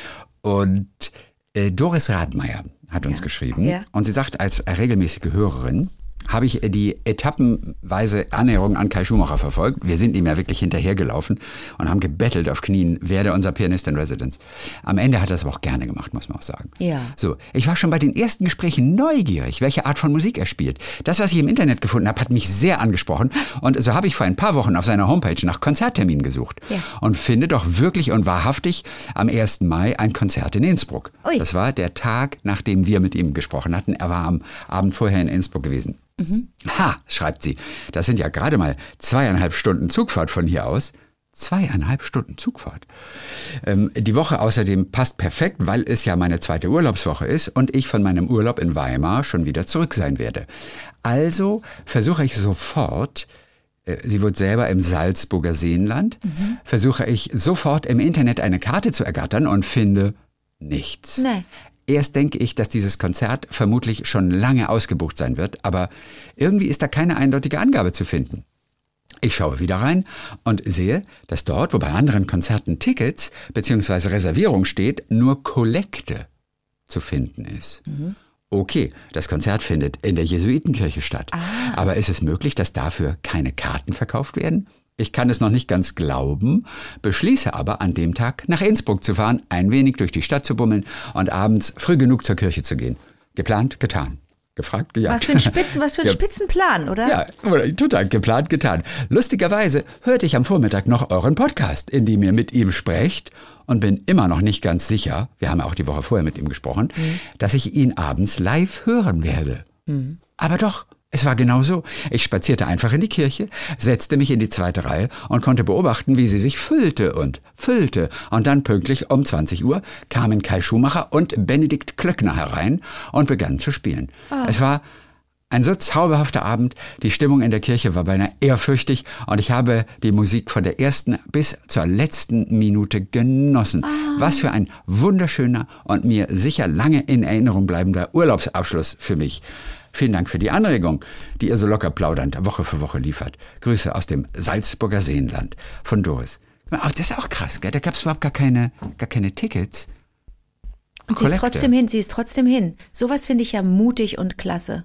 Und äh, Doris Radmeier hat uns Ja. geschrieben. Ja. Und sie sagt, als regelmäßige Hörerin habe ich die etappenweise Annäherung an Kai Schumacher verfolgt. Wir sind ihm ja wirklich hinterhergelaufen und haben gebettelt auf Knien, werde unser Pianist in Residence. Am Ende hat er es aber auch gerne gemacht, muss man auch sagen. Ja. So, ich war schon bei den ersten Gesprächen neugierig, welche Art von Musik er spielt. Das, was ich im Internet gefunden habe, hat mich sehr angesprochen. Und so habe ich vor ein paar Wochen auf seiner Homepage nach Konzertterminen gesucht. Ja. Und finde doch wirklich und wahrhaftig am ersten Mai ein Konzert in Innsbruck. Ui. Das war der Tag, nachdem wir mit ihm gesprochen hatten. Er war am Abend vorher in Innsbruck gewesen. Mhm. Ha, schreibt sie, das sind ja gerade mal zweieinhalb Stunden Zugfahrt von hier aus. Zweieinhalb Stunden Zugfahrt. Ähm, die Woche außerdem passt perfekt, weil es ja meine zweite Urlaubswoche ist und ich von meinem Urlaub in Weimar schon wieder zurück sein werde. Also versuche ich sofort, äh, sie wohnt selber im Salzburger Seenland, mhm. versuche ich sofort im Internet eine Karte zu ergattern und finde nichts. Nee. Erst denke ich, dass dieses Konzert vermutlich schon lange ausgebucht sein wird, aber irgendwie ist da keine eindeutige Angabe zu finden. Ich schaue wieder rein und sehe, dass dort, wo bei anderen Konzerten Tickets bzw. Reservierung steht, nur Kollekte zu finden ist. Mhm. Okay, das Konzert findet in der Jesuitenkirche statt. Ah. Aber ist es möglich, dass dafür keine Karten verkauft werden? Ich kann es noch nicht ganz glauben, beschließe aber an dem Tag nach Innsbruck zu fahren, ein wenig durch die Stadt zu bummeln und abends früh genug zur Kirche zu gehen. Geplant, getan. Gefragt, gejagt. Was für ein, Spitzen, was für ein Ja. Spitzenplan, oder? Ja, total geplant, getan. Lustigerweise hörte ich am Vormittag noch euren Podcast, in dem ihr mit ihm sprecht und bin immer noch nicht ganz sicher, wir haben ja auch die Woche vorher mit ihm gesprochen, mhm. dass ich ihn abends live hören werde. Mhm. Aber doch, es war genau so. Ich spazierte einfach in die Kirche, setzte mich in die zweite Reihe und konnte beobachten, wie sie sich füllte und füllte. Und dann pünktlich um zwanzig Uhr kamen Kai Schumacher und Benedikt Klöckner herein und begannen zu spielen. Oh. Es war ein so zauberhafter Abend. Die Stimmung in der Kirche war beinahe ehrfürchtig und ich habe die Musik von der ersten bis zur letzten Minute genossen. Oh. Was für ein wunderschöner und mir sicher lange in Erinnerung bleibender Urlaubsabschluss für mich. Vielen Dank für die Anregung, die ihr so locker plaudernd Woche für Woche liefert. Grüße aus dem Salzburger Seenland von Doris. Ach, das ist auch krass, gell? Da gab es überhaupt gar keine, gar keine Tickets. Und sie ist trotzdem hin, sie ist trotzdem hin. Sowas finde ich ja mutig und klasse.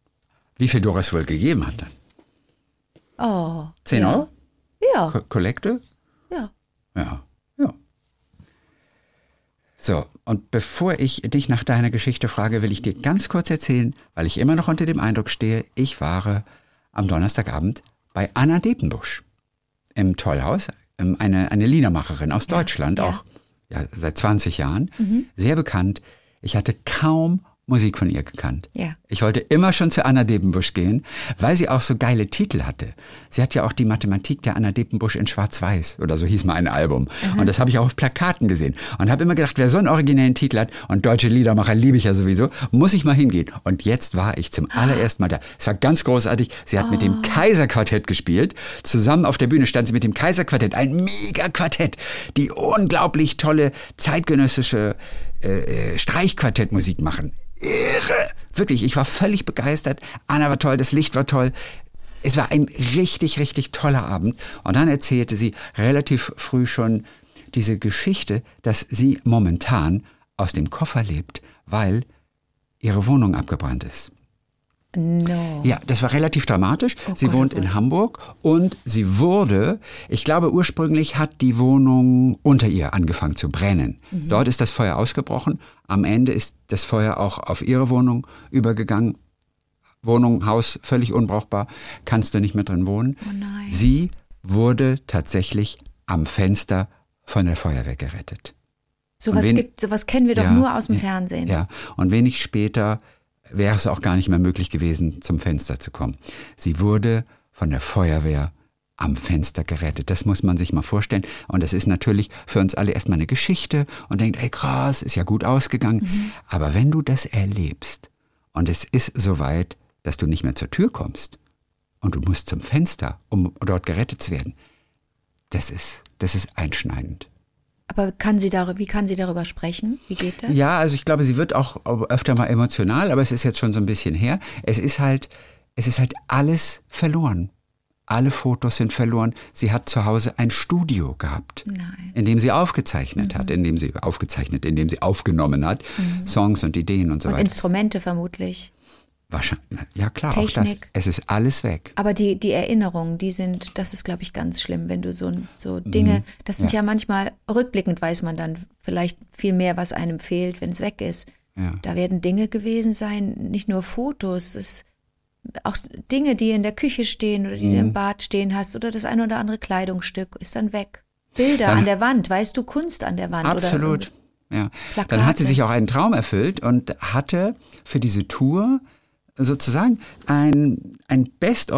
Wie viel Doris wohl gegeben hat dann? Oh. Zehn ja. Euro? Ja. Ko- Kollekte? Ja. Ja, ja. So, und bevor ich dich nach deiner Geschichte frage, will ich dir ganz kurz erzählen, weil ich immer noch unter dem Eindruck stehe, ich war am Donnerstagabend bei Anna Depenbusch im Tollhaus, eine, eine Liedermacherin aus Deutschland, ja, ja. auch ja, seit zwanzig Jahren, Mhm. sehr bekannt. Ich hatte kaum Musik von ihr gekannt. Ja. Ich wollte immer schon zu Anna Depenbusch gehen, weil sie auch so geile Titel hatte. Sie hat ja auch die Mathematik der Anna Depenbusch in Schwarz-Weiß oder so hieß mal ein Album. Mhm. Und das habe ich auch auf Plakaten gesehen. Und habe immer gedacht, wer so einen originellen Titel hat und deutsche Liedermacher liebe ich ja sowieso, muss ich mal hingehen. Und jetzt war ich zum allerersten Mal da. Es war ganz großartig. Sie hat oh. mit dem Kaiserquartett gespielt. Zusammen auf der Bühne stand sie mit dem Kaiserquartett. Ein Mega-Quartett, die unglaublich tolle zeitgenössische äh, Streichquartettmusik machen. Irre! Wirklich, ich war völlig begeistert. Anna war toll, das Licht war toll. Es war ein richtig, richtig toller Abend. Und dann erzählte sie relativ früh schon diese Geschichte, dass sie momentan aus dem Koffer lebt, weil ihre Wohnung abgebrannt ist. No. Ja, das war relativ dramatisch. Oh sie Gott, wohnt oh Gott. in Hamburg und sie wurde, ich glaube ursprünglich hat die Wohnung unter ihr angefangen zu brennen. Mhm. Dort ist das Feuer ausgebrochen. Am Ende ist das Feuer auch auf ihre Wohnung übergegangen. Wohnung, Haus völlig unbrauchbar, kannst du nicht mehr drin wohnen. Oh nein. Sie wurde tatsächlich am Fenster von der Feuerwehr gerettet. Sowas, wen, gibt, sowas kennen wir doch ja, nur aus dem ja, Fernsehen. Ja, und wenig später wäre es auch gar nicht mehr möglich gewesen, zum Fenster zu kommen. Sie wurde von der Feuerwehr am Fenster gerettet. Das muss man sich mal vorstellen. Und das ist natürlich für uns alle erstmal eine Geschichte und denkt, ey krass, ist ja gut ausgegangen. Mhm. Aber wenn du das erlebst und es ist soweit, dass du nicht mehr zur Tür kommst und du musst zum Fenster, um dort gerettet zu werden, das ist, das ist einschneidend. Aber kann sie darüber, wie kann sie darüber sprechen? Wie geht das? Ja, also ich glaube, sie wird auch öfter mal emotional, aber es ist jetzt schon so ein bisschen her. Es ist halt, es ist halt alles verloren. Alle Fotos sind verloren. Sie hat zu Hause ein Studio gehabt, Nein. in dem sie aufgezeichnet mhm. hat, in dem sie aufgezeichnet, in dem sie aufgenommen hat, mhm. Songs und Ideen und so und weiter. Instrumente vermutlich. Wahrscheinlich, ja klar, Technik. auch das. Es ist alles weg. Aber die, die Erinnerungen, die sind, das ist, glaube ich, ganz schlimm, wenn du so, so Dinge, das sind ja. ja manchmal, rückblickend weiß man dann vielleicht viel mehr, was einem fehlt, wenn es weg ist. Ja. Da werden Dinge gewesen sein, nicht nur Fotos, es auch Dinge, die in der Küche stehen oder die mhm. du im Bad stehen hast oder das ein oder andere Kleidungsstück ist dann weg. Bilder dann, an der Wand, weißt du, Kunst an der Wand. Absolut, oder ja. Plakate. Dann hat sie sich auch einen Traum erfüllt und hatte für diese Tour sozusagen ein, ein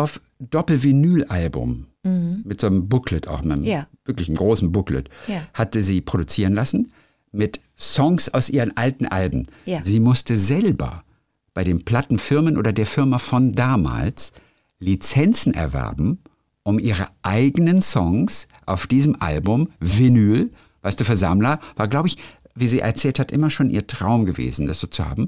Best-of-Doppel-Vinyl-Album mhm. mit so einem Booklet auch, mit einem ja. wirklich einem großen Booklet, ja. hatte sie produzieren lassen mit Songs aus ihren alten Alben. Ja. Sie musste selber bei den Plattenfirmen oder der Firma von damals Lizenzen erwerben, um ihre eigenen Songs auf diesem Album, Vinyl, weißt du, für Sammler, war, glaube ich, wie sie erzählt hat, immer schon ihr Traum gewesen, das so zu haben.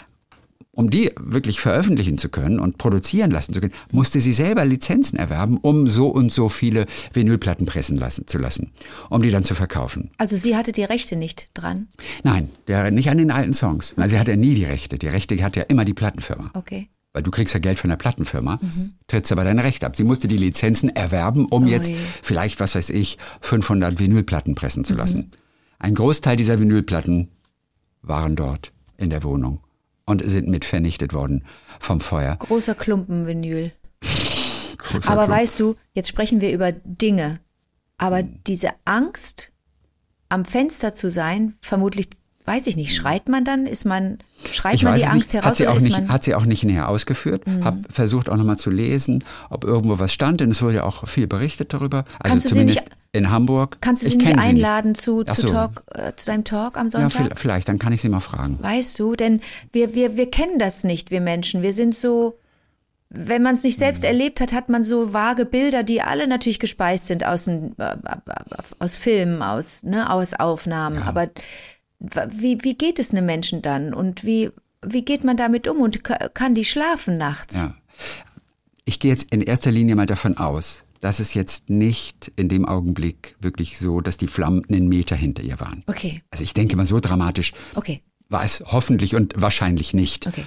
Um die wirklich veröffentlichen zu können und produzieren lassen zu können, musste sie selber Lizenzen erwerben, um so und so viele Vinylplatten pressen lassen, zu lassen, um die dann zu verkaufen. Also sie hatte die Rechte nicht dran? Nein, der, nicht an den alten Songs. Okay. Nein, sie hatte nie die Rechte. Die Rechte hat ja immer die Plattenfirma. Okay. Weil du kriegst ja Geld von der Plattenfirma, mhm. trittst aber deine Rechte ab. Sie musste die Lizenzen erwerben, um oh jetzt je. vielleicht, was weiß ich, fünfhundert Vinylplatten pressen zu lassen. Mhm. Ein Großteil dieser Vinylplatten waren dort in der Wohnung und sind mit vernichtet worden vom Feuer. Großer Klumpen Vinyl. Großer aber Klumpen. Weißt du, jetzt sprechen wir über Dinge, aber diese Angst, am Fenster zu sein, vermutlich, weiß ich nicht, schreit man dann? Ist man, schreit ich man weiß die es Angst nicht. heraus? Hat sie, oder auch ist nicht, man hat sie auch nicht näher ausgeführt. Mhm. Hab versucht auch nochmal zu lesen, ob irgendwo was stand, denn es wurde ja auch viel berichtet darüber. Also Kannst du sie zumindest nicht, in Hamburg. Kannst du sie ich nicht sie einladen nicht. Zu, zu, so. Talk, äh, zu deinem Talk am Sonntag? Ja, vielleicht, dann kann ich sie mal fragen. Weißt du, denn wir, wir, wir kennen das nicht, wir Menschen. Wir sind so, wenn man es nicht selbst mhm. erlebt hat, hat man so vage Bilder, die alle natürlich gespeist sind aus, ein, aus Filmen, aus, ne, aus Aufnahmen. Ja. Aber wie, wie geht es einem Menschen dann? Und wie, wie geht man damit um? Und kann die schlafen nachts? Ja. Ich gehe jetzt in erster Linie mal davon aus, dass es jetzt nicht in dem Augenblick wirklich so, dass die Flammen einen Meter hinter ihr waren. Okay. Also ich denke mal, so dramatisch okay. war es hoffentlich und wahrscheinlich nicht. Okay.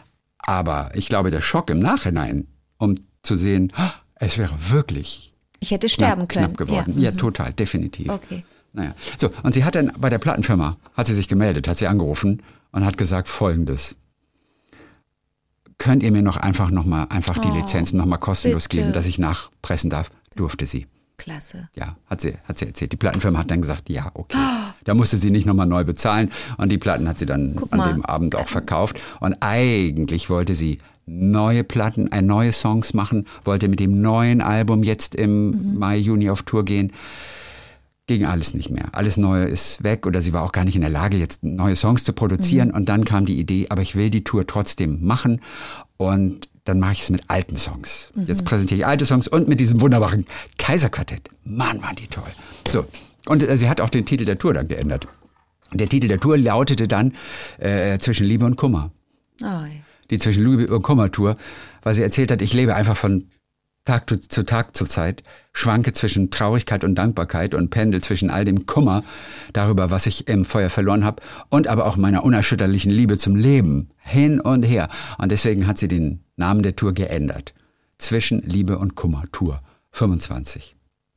Aber ich glaube, der Schock im Nachhinein, um zu sehen, es wäre wirklich ich hätte sterben knapp, können. knapp geworden. Ja, ja mhm. total, definitiv. Okay. Naja. So, und sie hat dann bei der Plattenfirma, hat sie sich gemeldet, hat sie angerufen und hat gesagt Folgendes. Könnt ihr mir noch einfach noch mal einfach die Oh, Lizenzen noch mal kostenlos bitte. geben, dass ich nachpressen darf? Durfte sie. Klasse. Ja, hat sie, hat sie erzählt. Die Plattenfirma hat dann gesagt, ja, okay. Da musste sie nicht nochmal neu bezahlen. Und die Platten hat sie dann Guck an mal. dem Abend auch verkauft. Und eigentlich wollte sie neue Platten, äh, neue Songs machen, wollte mit dem neuen Album jetzt im mhm. Mai, Juni auf Tour gehen. Ging alles nicht mehr. Alles Neue ist weg oder sie war auch gar nicht in der Lage, jetzt neue Songs zu produzieren. Mhm. Und dann kam die Idee, aber ich will die Tour trotzdem machen. Und dann mache ich es mit alten Songs. Mhm. Jetzt präsentiere ich alte Songs und mit diesem wunderbaren Kaiserquartett. Mann, waren die toll. So, und äh, sie hat auch den Titel der Tour dann geändert. Der Titel der Tour lautete dann äh, Zwischen Liebe und Kummer. Oh, ja. Die Zwischen Liebe und Kummer Tour, weil sie erzählt hat, ich lebe einfach von Tag zu, zu Tag zur Zeit, schwanke zwischen Traurigkeit und Dankbarkeit und pendel zwischen all dem Kummer darüber, was ich im Feuer verloren habe und aber auch meiner unerschütterlichen Liebe zum Leben hin und her. Und deswegen hat sie den Namen der Tour geändert. Zwischen Liebe und Kummer Tour fünfundzwanzig.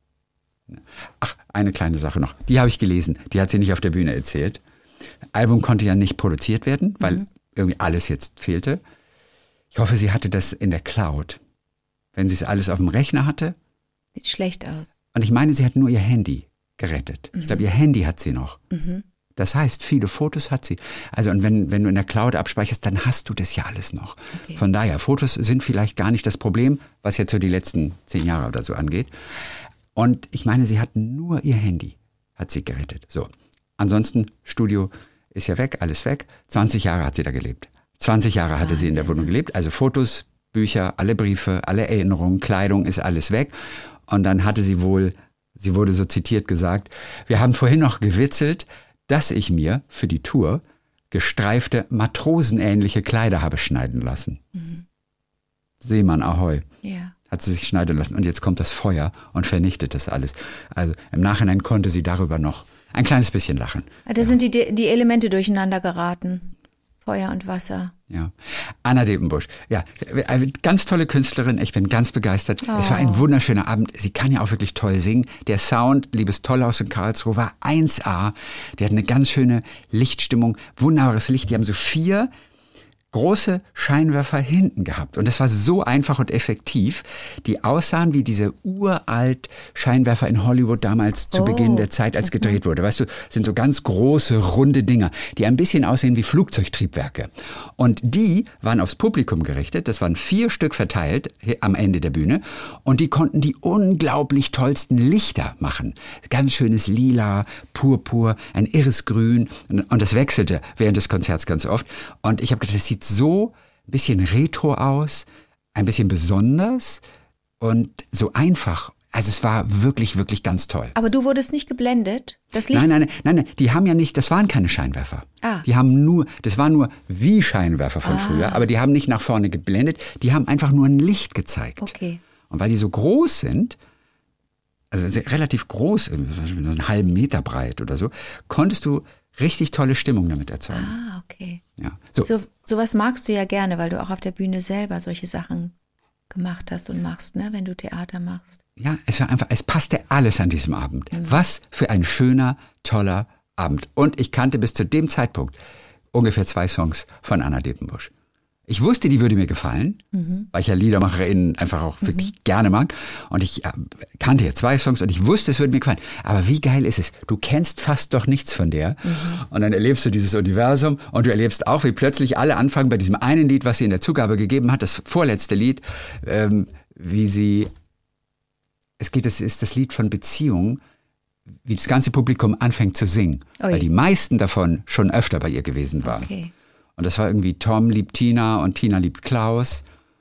Ach, eine kleine Sache noch. Die habe ich gelesen. Die hat sie nicht auf der Bühne erzählt. Album konnte ja nicht produziert werden, weil mhm. irgendwie alles jetzt fehlte. Ich hoffe, sie hatte das in der Cloud. Wenn sie es alles auf dem Rechner hatte. Sieht schlecht aus. Und ich meine, sie hat nur ihr Handy gerettet. Mhm. Ich glaube, ihr Handy hat sie noch. Mhm. Das heißt, viele Fotos hat sie. Also und wenn, wenn du in der Cloud abspeicherst, dann hast du das ja alles noch. Okay. Von daher, Fotos sind vielleicht gar nicht das Problem, was jetzt so die letzten zehn Jahre oder so angeht. Und ich meine, sie hat nur ihr Handy, hat sie gerettet. So. Ansonsten, Studio ist ja weg, alles weg. zwanzig Jahre hat sie da gelebt. zwanzig Jahre hatte sie in der Wohnung gelebt. Also Fotos, Bücher, alle Briefe, alle Erinnerungen, Kleidung ist alles weg. Und dann hatte sie wohl, sie wurde so zitiert gesagt, wir haben vorhin noch gewitzelt, dass ich mir für die Tour gestreifte, matrosenähnliche Kleider habe schneiden lassen. Mhm. Seemann Ahoi. Ja. Hat sie sich schneiden lassen. Und jetzt kommt das Feuer und vernichtet das alles. Also im Nachhinein konnte sie darüber noch ein kleines bisschen lachen. Da sind die, die Elemente durcheinander geraten. Feuer und Wasser. Ja. Anna Depenbusch. Ja, eine ganz tolle Künstlerin. Ich bin ganz begeistert. Oh. Es war ein wunderschöner Abend. Sie kann ja auch wirklich toll singen. Der Sound, liebes Tollhaus in Karlsruhe, war eins A. Der hat eine ganz schöne Lichtstimmung. Wunderbares Licht. Die haben so vier große Scheinwerfer hinten gehabt. Und das war so einfach und effektiv. Die aussahen wie diese uralt Scheinwerfer in Hollywood damals zu oh. Beginn der Zeit, als gedreht wurde. Weißt du, sind so ganz große, runde Dinger, die ein bisschen aussehen wie Flugzeugtriebwerke. Und die waren aufs Publikum gerichtet. Das waren vier Stück verteilt am Ende der Bühne. Und die konnten die unglaublich tollsten Lichter machen. Ganz schönes Lila, Purpur, ein irres Grün. Und das wechselte während des Konzerts ganz oft. Und ich habe gedacht, das sieht so ein bisschen retro aus, ein bisschen besonders und so einfach. Also es war wirklich, wirklich ganz toll. Aber du wurdest nicht geblendet? Das Licht? Nein, nein, nein, nein, die haben ja nicht, das waren keine Scheinwerfer. Ah. Die haben nur, das waren nur wie Scheinwerfer von ah. früher, aber die haben nicht nach vorne geblendet, die haben einfach nur ein Licht gezeigt. Okay. Und weil die so groß sind, also relativ groß, einen halben Meter breit oder so, konntest du richtig tolle Stimmung damit erzeugen. Ah, okay. Ja, so. So, sowas magst du ja gerne, weil du auch auf der Bühne selber solche Sachen gemacht hast und machst, ne, wenn du Theater machst. Ja, es war einfach, es passte alles an diesem Abend. Mhm. Was für ein schöner, toller Abend. Und ich kannte bis zu dem Zeitpunkt ungefähr zwei Songs von Anna Depenbusch. Ich wusste, die würde mir gefallen, mhm. weil ich ja LiedermacherInnen einfach auch mhm. wirklich gerne mag. Und ich äh, kannte ja zwei Songs und ich wusste, es würde mir gefallen. Aber wie geil ist es? Du kennst fast doch nichts von der. Mhm. Und dann erlebst du dieses Universum und du erlebst auch, wie plötzlich alle anfangen bei diesem einen Lied, was sie in der Zugabe gegeben hat, das vorletzte Lied, ähm, wie sie, es geht, es ist das Lied von Beziehungen, wie das ganze Publikum anfängt zu singen. Ui. Weil die meisten davon schon öfter bei ihr gewesen waren. Okay. Und das war irgendwie Tom liebt Tina und Tina liebt Klaus.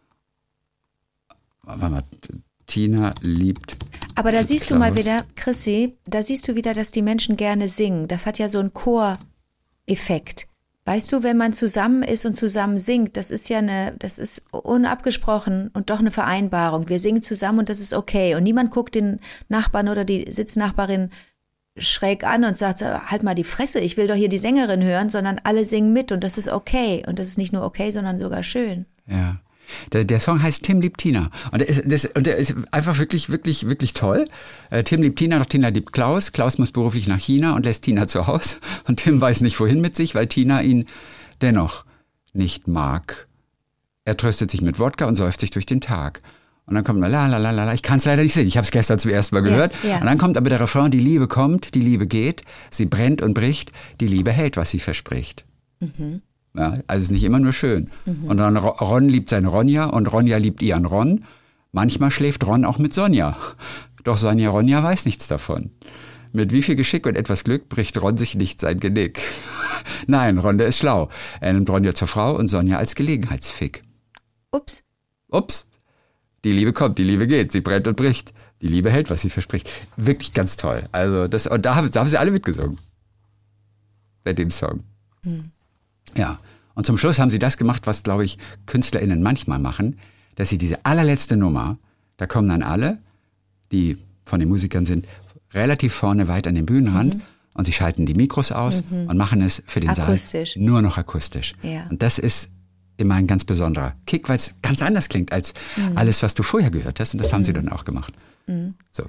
Warte mal, Tina liebt Aber da siehst Klaus. du mal wieder, Chrissy, da siehst du wieder, dass die Menschen gerne singen. Das hat ja so einen Chor-Effekt. Weißt du, wenn man zusammen ist und zusammen singt, das ist ja eine, das ist unabgesprochen und doch eine Vereinbarung. Wir singen zusammen und das ist okay. Und niemand guckt den Nachbarn oder die Sitznachbarin schräg an und sagt, halt mal die Fresse, ich will doch hier die Sängerin hören, sondern alle singen mit und das ist okay. Und das ist nicht nur okay, sondern sogar schön. Ja. Der, der Song heißt Tim liebt Tina. Und der ist, das, und der ist einfach wirklich, wirklich, wirklich toll. Äh, Tim liebt Tina, doch Tina liebt Klaus. Klaus muss beruflich nach China und lässt Tina zu Hause. Und Tim weiß nicht, wohin mit sich, weil Tina ihn dennoch nicht mag. Er tröstet sich mit Wodka und säuft sich durch den Tag. Und dann kommt la la la la la. Ich kann es leider nicht singen. Ich habe es gestern zum ersten Mal gehört. Ja, ja. Und dann kommt aber der Refrain: Die Liebe kommt, die Liebe geht, sie brennt und bricht, die Liebe hält, was sie verspricht. Mhm. Ja, also es ist nicht immer nur schön. Mhm. Und dann Ron liebt seine Ronja und Ronja liebt ihren Ron. Manchmal schläft Ron auch mit Sonja. Doch Sonja Ronja weiß nichts davon. Mit wie viel Geschick und etwas Glück bricht Ron sich nicht sein Genick. Nein, Ron, der ist schlau. Er nimmt Ronja zur Frau und Sonja als Gelegenheitsfick. Ups. Ups. Die Liebe kommt, die Liebe geht, sie brennt und bricht. Die Liebe hält, was sie verspricht. Wirklich ganz toll. Also das, und da haben, da haben sie alle mitgesungen. Bei dem Song. Hm. Ja. Und zum Schluss haben sie das gemacht, was, glaube ich, KünstlerInnen manchmal machen, dass sie diese allerletzte Nummer, da kommen dann alle, die von den Musikern sind, relativ vorne weit an den Bühnenrand mhm. und sie schalten die Mikros aus mhm. und machen es für den akustisch. Saal nur noch akustisch. Ja. Und das ist immer ein ganz besonderer Kick, weil es ganz anders klingt als mhm. alles, was du vorher gehört hast. Und das haben sie dann auch gemacht. Mhm. So.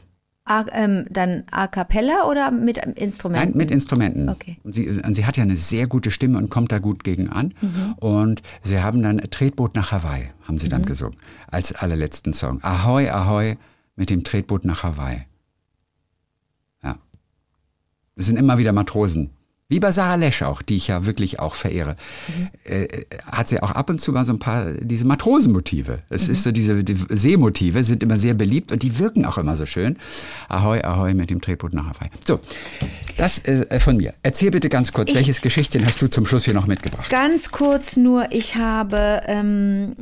A, ähm, dann a cappella oder mit Instrumenten? Nein, mit Instrumenten. Okay. Und sie, und sie hat ja eine sehr gute Stimme und kommt da gut gegen an. Mhm. Und sie haben dann Tretboot nach Hawaii, haben sie mhm. dann gesungen, als allerletzten Song. Ahoi, ahoi, mit dem Tretboot nach Hawaii. Ja. Es sind immer wieder Matrosen. Wie bei Sarah Lesch auch, die ich ja wirklich auch verehre, mhm. äh, hat sie auch ab und zu mal so ein paar, diese Matrosenmotive. Es mhm. ist so, diese die Seemotive sind immer sehr beliebt und die wirken auch immer so schön. Ahoi, ahoi mit dem Tretboot nach Hawaii. So, das äh, von mir. Erzähl bitte ganz kurz, ich, welches Geschichtchen hast du zum Schluss hier noch mitgebracht? Ganz kurz nur, ich habe ähm,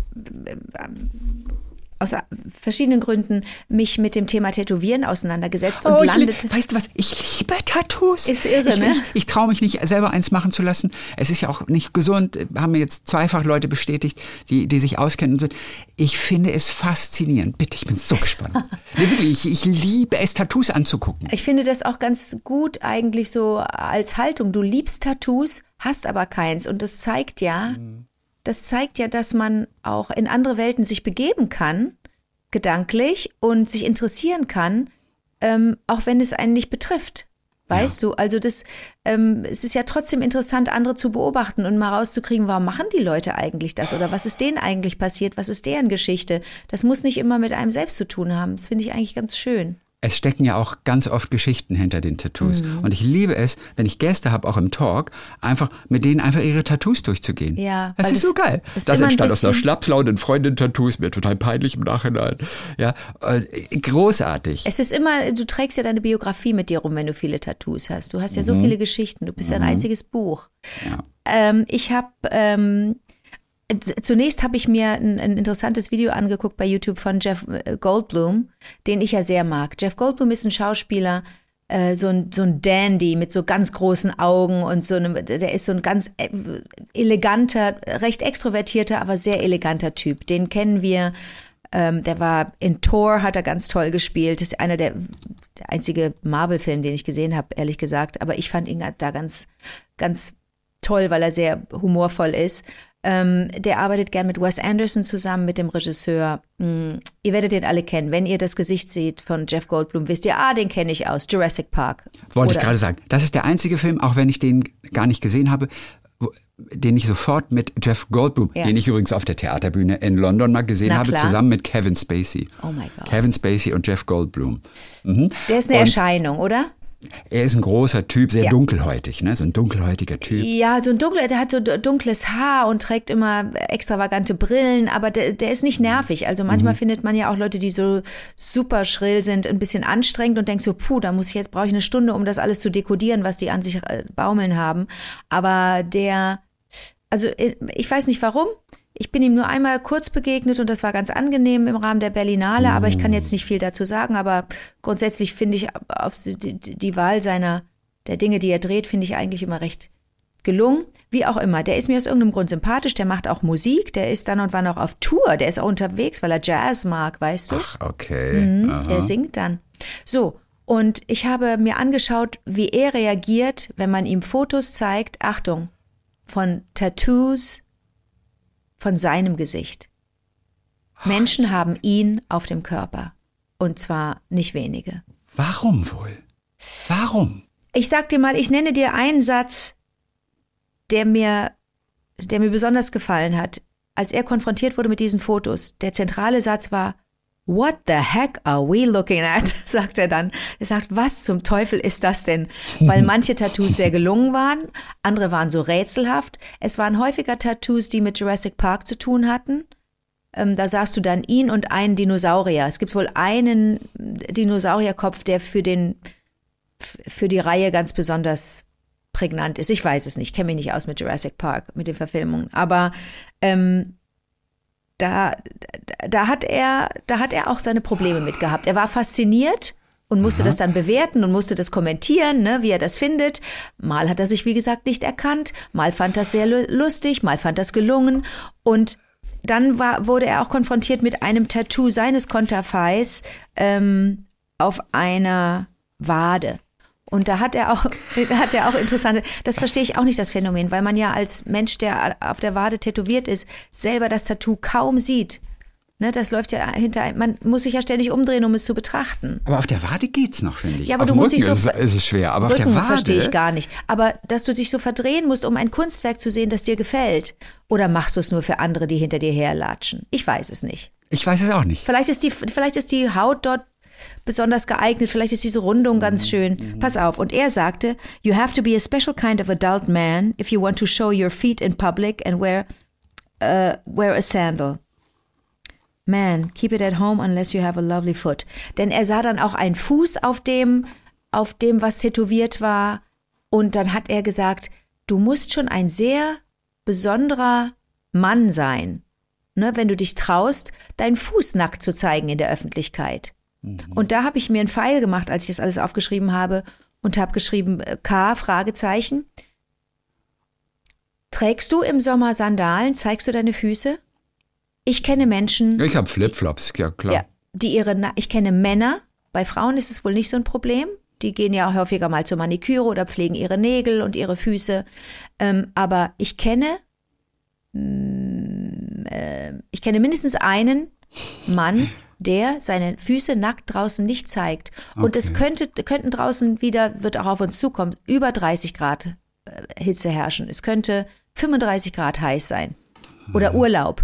aus verschiedenen Gründen mich mit dem Thema Tätowieren auseinandergesetzt und oh, landete. Lieb, weißt du was? Ich liebe Tattoos. Ist irre, ich, ne? Ich, ich traue mich nicht, selber eins machen zu lassen. Es ist ja auch nicht gesund. Haben mir jetzt zweifach Leute bestätigt, die, die sich auskennen und so. Ich finde es faszinierend. Bitte, ich bin so gespannt. nee, wirklich, ich, ich liebe es, Tattoos anzugucken. Ich finde das auch ganz gut eigentlich so als Haltung. Du liebst Tattoos, hast aber keins. Und das zeigt ja, mhm. Das zeigt ja, dass man auch in andere Welten sich begeben kann, gedanklich, und sich interessieren kann, ähm, auch wenn es einen nicht betrifft. Weißt ja. du, also das, ähm, es ist ja trotzdem interessant, andere zu beobachten und mal rauszukriegen, warum machen die Leute eigentlich das oder was ist denen eigentlich passiert, was ist deren Geschichte. Das muss nicht immer mit einem selbst zu tun haben. Das finde ich eigentlich ganz schön. Es stecken ja auch ganz oft Geschichten hinter den Tattoos. Mhm. Und ich liebe es, wenn ich Gäste habe, auch im Talk, einfach mit denen einfach ihre Tattoos durchzugehen. Ja, das ist so geil. Das entstand aus einer schlappslauten Freundin-Tattoos, mir total peinlich im Nachhinein. Ja, äh, großartig. Es ist immer, du trägst ja deine Biografie mit dir rum, wenn du viele Tattoos hast. Du hast ja mhm. so viele Geschichten. Du bist ja mhm. ein einziges Buch. Ja. Ähm, ich habe... Ähm, Zunächst habe ich mir ein, ein interessantes Video angeguckt bei YouTube von Jeff Goldblum, den ich ja sehr mag. Jeff Goldblum ist ein Schauspieler, äh, so ein, so ein Dandy mit so ganz großen Augen und so einem, der ist so ein ganz eleganter, recht extrovertierter, aber sehr eleganter Typ. Den kennen wir, ähm, der war in Thor, hat er ganz toll gespielt. Das ist einer der, der einzige Marvel-Film, den ich gesehen habe, ehrlich gesagt. Aber ich fand ihn da ganz, ganz toll, weil er sehr humorvoll ist. Ähm, der arbeitet gern mit Wes Anderson zusammen, mit dem Regisseur. Hm, ihr werdet den alle kennen. Wenn ihr das Gesicht seht von Jeff Goldblum, wisst ihr, ah, den kenne ich aus Jurassic Park. Wollte Oder ich gerade sagen. Das ist der einzige Film, auch wenn ich den gar nicht gesehen habe, wo, den ich sofort mit Jeff Goldblum, ja. den ich übrigens auf der Theaterbühne in London mal gesehen Na, habe, klar. zusammen mit Kevin Spacey. Oh mein Gott. Kevin Spacey und Jeff Goldblum. Mhm. Der ist eine und Erscheinung, oder? Er ist ein großer Typ, sehr ja. dunkelhäutig, ne? So ein dunkelhäutiger Typ. Ja, so ein dunkler, der hat so dunkles Haar und trägt immer extravagante Brillen, aber der, der ist nicht nervig. Also manchmal mhm. findet man ja auch Leute, die so super schrill sind, ein bisschen anstrengend und denkt so, puh, da muss ich jetzt, brauche ich eine Stunde, um das alles zu dekodieren, was die an sich baumeln haben. Aber der, also ich weiß nicht warum. Ich bin ihm nur einmal kurz begegnet und das war ganz angenehm im Rahmen der Berlinale, aber ich kann jetzt nicht viel dazu sagen, aber grundsätzlich finde ich auf die, die Wahl seiner, der Dinge, die er dreht, finde ich eigentlich immer recht gelungen. Wie auch immer, der ist mir aus irgendeinem Grund sympathisch, der macht auch Musik, der ist dann und wann auch auf Tour, der ist auch unterwegs, weil er Jazz mag, weißt du? Ach, okay. Mhm, der singt dann. So, und ich habe mir angeschaut, wie er reagiert, wenn man ihm Fotos zeigt, Achtung, von Tattoos, von seinem Gesicht. Menschen haben ihn auf dem Körper. Und zwar nicht wenige. Warum wohl? Warum? Ich sag dir mal, ich nenne dir einen Satz, der mir, der mir besonders gefallen hat. Als er konfrontiert wurde mit diesen Fotos, der zentrale Satz war, "What the heck are we looking at?" sagt er dann. Er sagt, was zum Teufel ist das denn? Weil manche Tattoos sehr gelungen waren, andere waren so rätselhaft. Es waren häufiger Tattoos, die mit Jurassic Park zu tun hatten. Ähm, da sahst du dann ihn und einen Dinosaurier. Es gibt wohl einen Dinosaurierkopf, der für den, für die Reihe ganz besonders prägnant ist. Ich weiß es nicht, kenne mich nicht aus mit Jurassic Park, mit den Verfilmungen. Aber ähm, Da, da hat er, da hat er auch seine Probleme mit gehabt. Er war fasziniert und musste Aha. das dann bewerten und musste das kommentieren, ne, wie er das findet. Mal hat er sich, wie gesagt, nicht erkannt, mal fand das sehr lustig, mal fand das gelungen. Und dann war, wurde er auch konfrontiert mit einem Tattoo seines Konterfeis ähm, auf einer Wade. Und da hat er auch, da hat er auch interessante, das verstehe ich auch nicht, das Phänomen, weil man ja als Mensch, der auf der Wade tätowiert ist, selber das Tattoo kaum sieht. Ne, das läuft ja hinter einem. Man muss sich ja ständig umdrehen, um es zu betrachten. Aber auf der Wade geht's noch, finde ich. Ja, aber auf du dem musst Rücken dich so ist, es, ist es schwer, aber Rücken auf der Wade verstehe ich gar nicht. Aber dass du dich so verdrehen musst, um ein Kunstwerk zu sehen, das dir gefällt. Oder machst du es nur für andere, die hinter dir herlatschen? Ich weiß es nicht. Ich weiß es auch nicht. Vielleicht ist die, vielleicht ist die Haut dort besonders geeignet, vielleicht ist diese Rundung ganz schön. Pass auf. Und er sagte, you have to be a special kind of adult man if you want to show your feet in public and wear, uh, wear a sandal. Man, keep it at home unless you have a lovely foot. Denn er sah dann auch einen Fuß auf dem, auf dem, was tätowiert war. Und dann hat er gesagt, du musst schon ein sehr besonderer Mann sein, ne, wenn du dich traust, deinen Fuß nackt zu zeigen in der Öffentlichkeit. Mhm. Und da habe ich mir einen Pfeil gemacht, als ich das alles aufgeschrieben habe und habe geschrieben, K, Fragezeichen. Trägst du im Sommer Sandalen? Zeigst du deine Füße? Ich kenne Menschen. Ich habe Flipflops, ja klar. Ja, die ihre, ich kenne Männer, bei Frauen ist es wohl nicht so ein Problem. Die gehen ja auch häufiger mal zur Maniküre oder pflegen ihre Nägel und ihre Füße. Ähm, aber ich kenne, äh, ich kenne mindestens einen Mann, der seine Füße nackt draußen nicht zeigt. Und Okay. es könnte, könnten draußen wieder, wird auch auf uns zukommen, über dreißig Grad äh, Hitze herrschen. Es könnte fünfunddreißig Grad heiß sein. Oder Urlaub.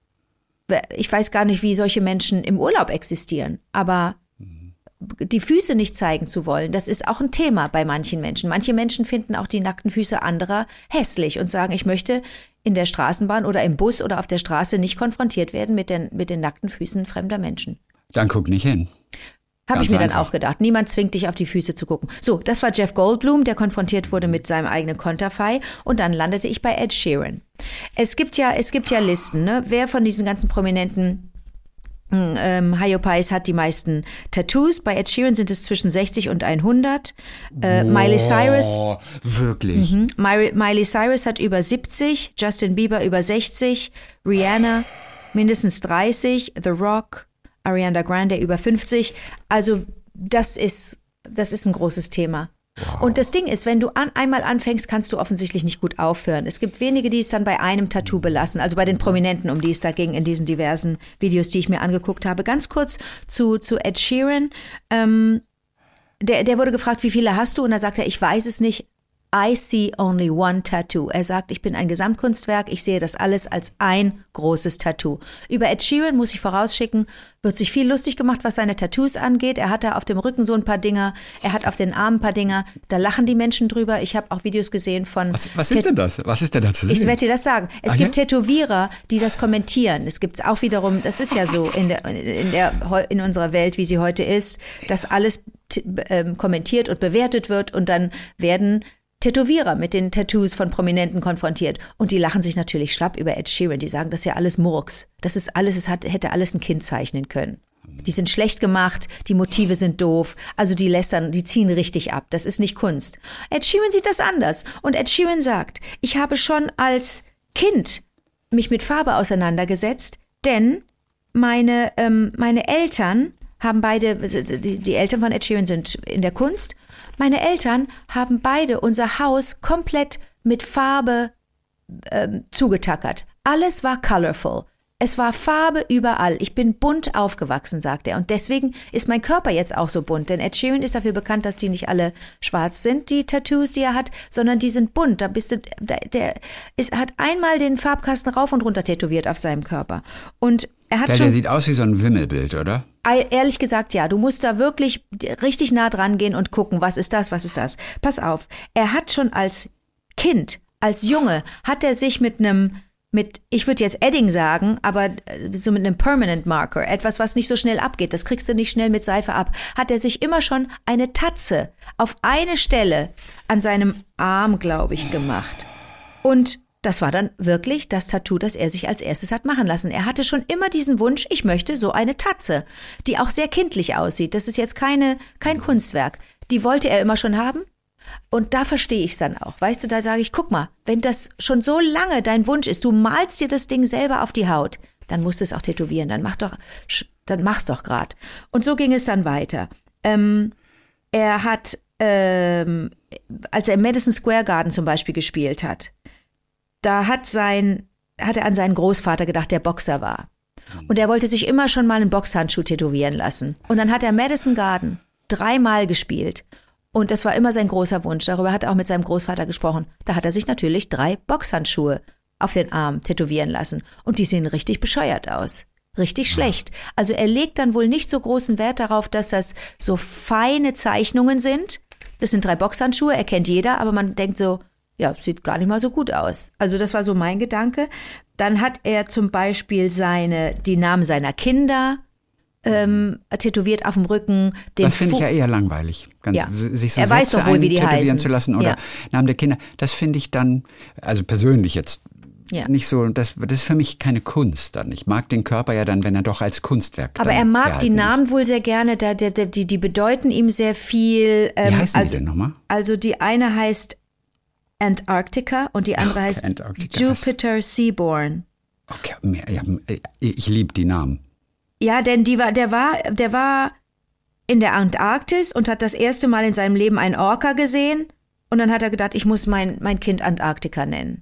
Ich weiß gar nicht, wie solche Menschen im Urlaub existieren, aber die Füße nicht zeigen zu wollen, das ist auch ein Thema bei manchen Menschen. Manche Menschen finden auch die nackten Füße anderer hässlich und sagen, ich möchte in der Straßenbahn oder im Bus oder auf der Straße nicht konfrontiert werden mit den, mit den nackten Füßen fremder Menschen. Dann guck nicht hin. Habe ich Ganz mir dann einfach. auch gedacht. Niemand zwingt dich, auf die Füße zu gucken. So, das war Jeff Goldblum, der konfrontiert wurde mit seinem eigenen Konterfei. Und dann landete ich bei Ed Sheeran. Es gibt ja, es gibt ja Listen, ne? Wer von diesen ganzen prominenten ähm, Hyopies hat die meisten Tattoos? Bei Ed Sheeran sind es zwischen sechzig und hundert. Äh, Miley Cyrus. Oh, wirklich. Mhm. Miley, Miley Cyrus hat über siebzig, Justin Bieber über sechzig, Rihanna mindestens dreißig, The Rock, Ariana Grande über fünfzig. Also das ist, das ist ein großes Thema. Wow. Und das Ding ist, wenn du an, einmal anfängst, kannst du offensichtlich nicht gut aufhören. Es gibt wenige, die es dann bei einem Tattoo belassen, also bei den Prominenten, um die es da ging in diesen diversen Videos, die ich mir angeguckt habe. Ganz kurz zu, zu Ed Sheeran. Ähm, der, der wurde gefragt, wie viele hast du? Und da sagt er, ich weiß es nicht. I see only one tattoo. Er sagt, ich bin ein Gesamtkunstwerk, ich sehe das alles als ein großes Tattoo. Über Ed Sheeran, muss ich vorausschicken, wird sich viel lustig gemacht, was seine Tattoos angeht. Er hat da auf dem Rücken so ein paar Dinger, er hat auf den Armen ein paar Dinger, da lachen die Menschen drüber. Ich habe auch Videos gesehen von... Was, was ist denn das? Was ist denn da zu sehen? Ich werde dir das sagen. Es Ah, gibt ja? Tätowierer, die das kommentieren. Es gibt auch wiederum, das ist ja so in, der, in, der, in unserer Welt, wie sie heute ist, dass alles t- ähm, kommentiert und bewertet wird und dann werden Tätowierer mit den Tattoos von Prominenten konfrontiert. Und die lachen sich natürlich schlapp über Ed Sheeran. Die sagen, das ist ja alles Murks. Das ist alles, es hat, hätte alles ein Kind zeichnen können. Die sind schlecht gemacht, die Motive sind doof. Also die lästern, die ziehen richtig ab. Das ist nicht Kunst. Ed Sheeran sieht das anders. Und Ed Sheeran sagt, ich habe schon als Kind mich mit Farbe auseinandergesetzt, denn meine, ähm, meine Eltern haben beide, die, die Eltern von Ed Sheeran sind in der Kunst. Meine Eltern haben beide unser Haus komplett mit Farbe ähm, zugetackert. Alles war colorful. Es war Farbe überall. Ich bin bunt aufgewachsen, sagt er. Und deswegen ist mein Körper jetzt auch so bunt. Denn Ed Sheeran ist dafür bekannt, dass die nicht alle schwarz sind, die Tattoos, die er hat, sondern die sind bunt. Da bist du, der, der ist, hat einmal den Farbkasten rauf und runter tätowiert auf seinem Körper. Und er hat Der, schon... der sieht aus wie so ein Wimmelbild, oder? Ehrlich gesagt, ja. Du musst da wirklich richtig nah dran gehen und gucken, was ist das, was ist das. Pass auf, er hat schon als Kind, als Junge, hat er sich mit einem, mit, ich würde jetzt Edding sagen, aber so mit einem Permanent Marker, etwas, was nicht so schnell abgeht, das kriegst du nicht schnell mit Seife ab, hat er sich immer schon eine Tatze auf eine Stelle an seinem Arm, glaube ich, gemacht. Und das war dann wirklich das Tattoo, das er sich als erstes hat machen lassen. Er hatte schon immer diesen Wunsch, ich möchte so eine Tatze, die auch sehr kindlich aussieht. Das ist jetzt keine, kein Kunstwerk. Die wollte er immer schon haben. Und da verstehe ich es dann auch. Weißt du, da sage ich, guck mal, wenn das schon so lange dein Wunsch ist, du malst dir das Ding selber auf die Haut, dann musst du es auch tätowieren. Dann mach doch, dann mach's doch grad. Und so ging es dann weiter. Ähm, er hat, ähm, als er im Madison Square Garden zum Beispiel gespielt hat, da hat sein, hat er an seinen Großvater gedacht, der Boxer war. Und er wollte sich immer schon mal einen Boxhandschuh tätowieren lassen. Und dann hat er Madison Garden dreimal gespielt. Und das war immer sein großer Wunsch. Darüber hat er auch mit seinem Großvater gesprochen. Da hat er sich natürlich drei Boxhandschuhe auf den Arm tätowieren lassen. Und die sehen richtig bescheuert aus. Richtig schlecht. Also er legt dann wohl nicht so großen Wert darauf, dass das so feine Zeichnungen sind. Das sind drei Boxhandschuhe, erkennt jeder, aber man denkt so, ja, sieht gar nicht mal so gut aus. Also das war so mein Gedanke. Dann hat er zum Beispiel seine, die Namen seiner Kinder ähm, tätowiert auf dem Rücken. Den das finde ich Fu- ja eher langweilig. Ganz, Ja. sich so Er weiß Sätze doch wohl, wie die eintätowieren heißen. zu lassen oder Ja. Namen der Kinder. Das finde ich dann, also persönlich jetzt, Ja. nicht so, das, das ist für mich keine Kunst dann. Ich mag den Körper ja dann, wenn er doch als Kunstwerk Aber dann er mag die gehalten Namen ist. wohl sehr gerne, da, da, da, die, die bedeuten ihm sehr viel. Wie Ähm, heißen also, die denn nochmal? also die eine heißt Antarctica und die andere Okay, heißt Antarctica. Jupiter Seaborn. Okay, mehr, ja, ich liebe die Namen. Ja, denn die war, der war, der war in der Antarktis und hat das erste Mal in seinem Leben einen Orca gesehen. Und dann hat er gedacht, ich muss mein, mein Kind Antarktika nennen.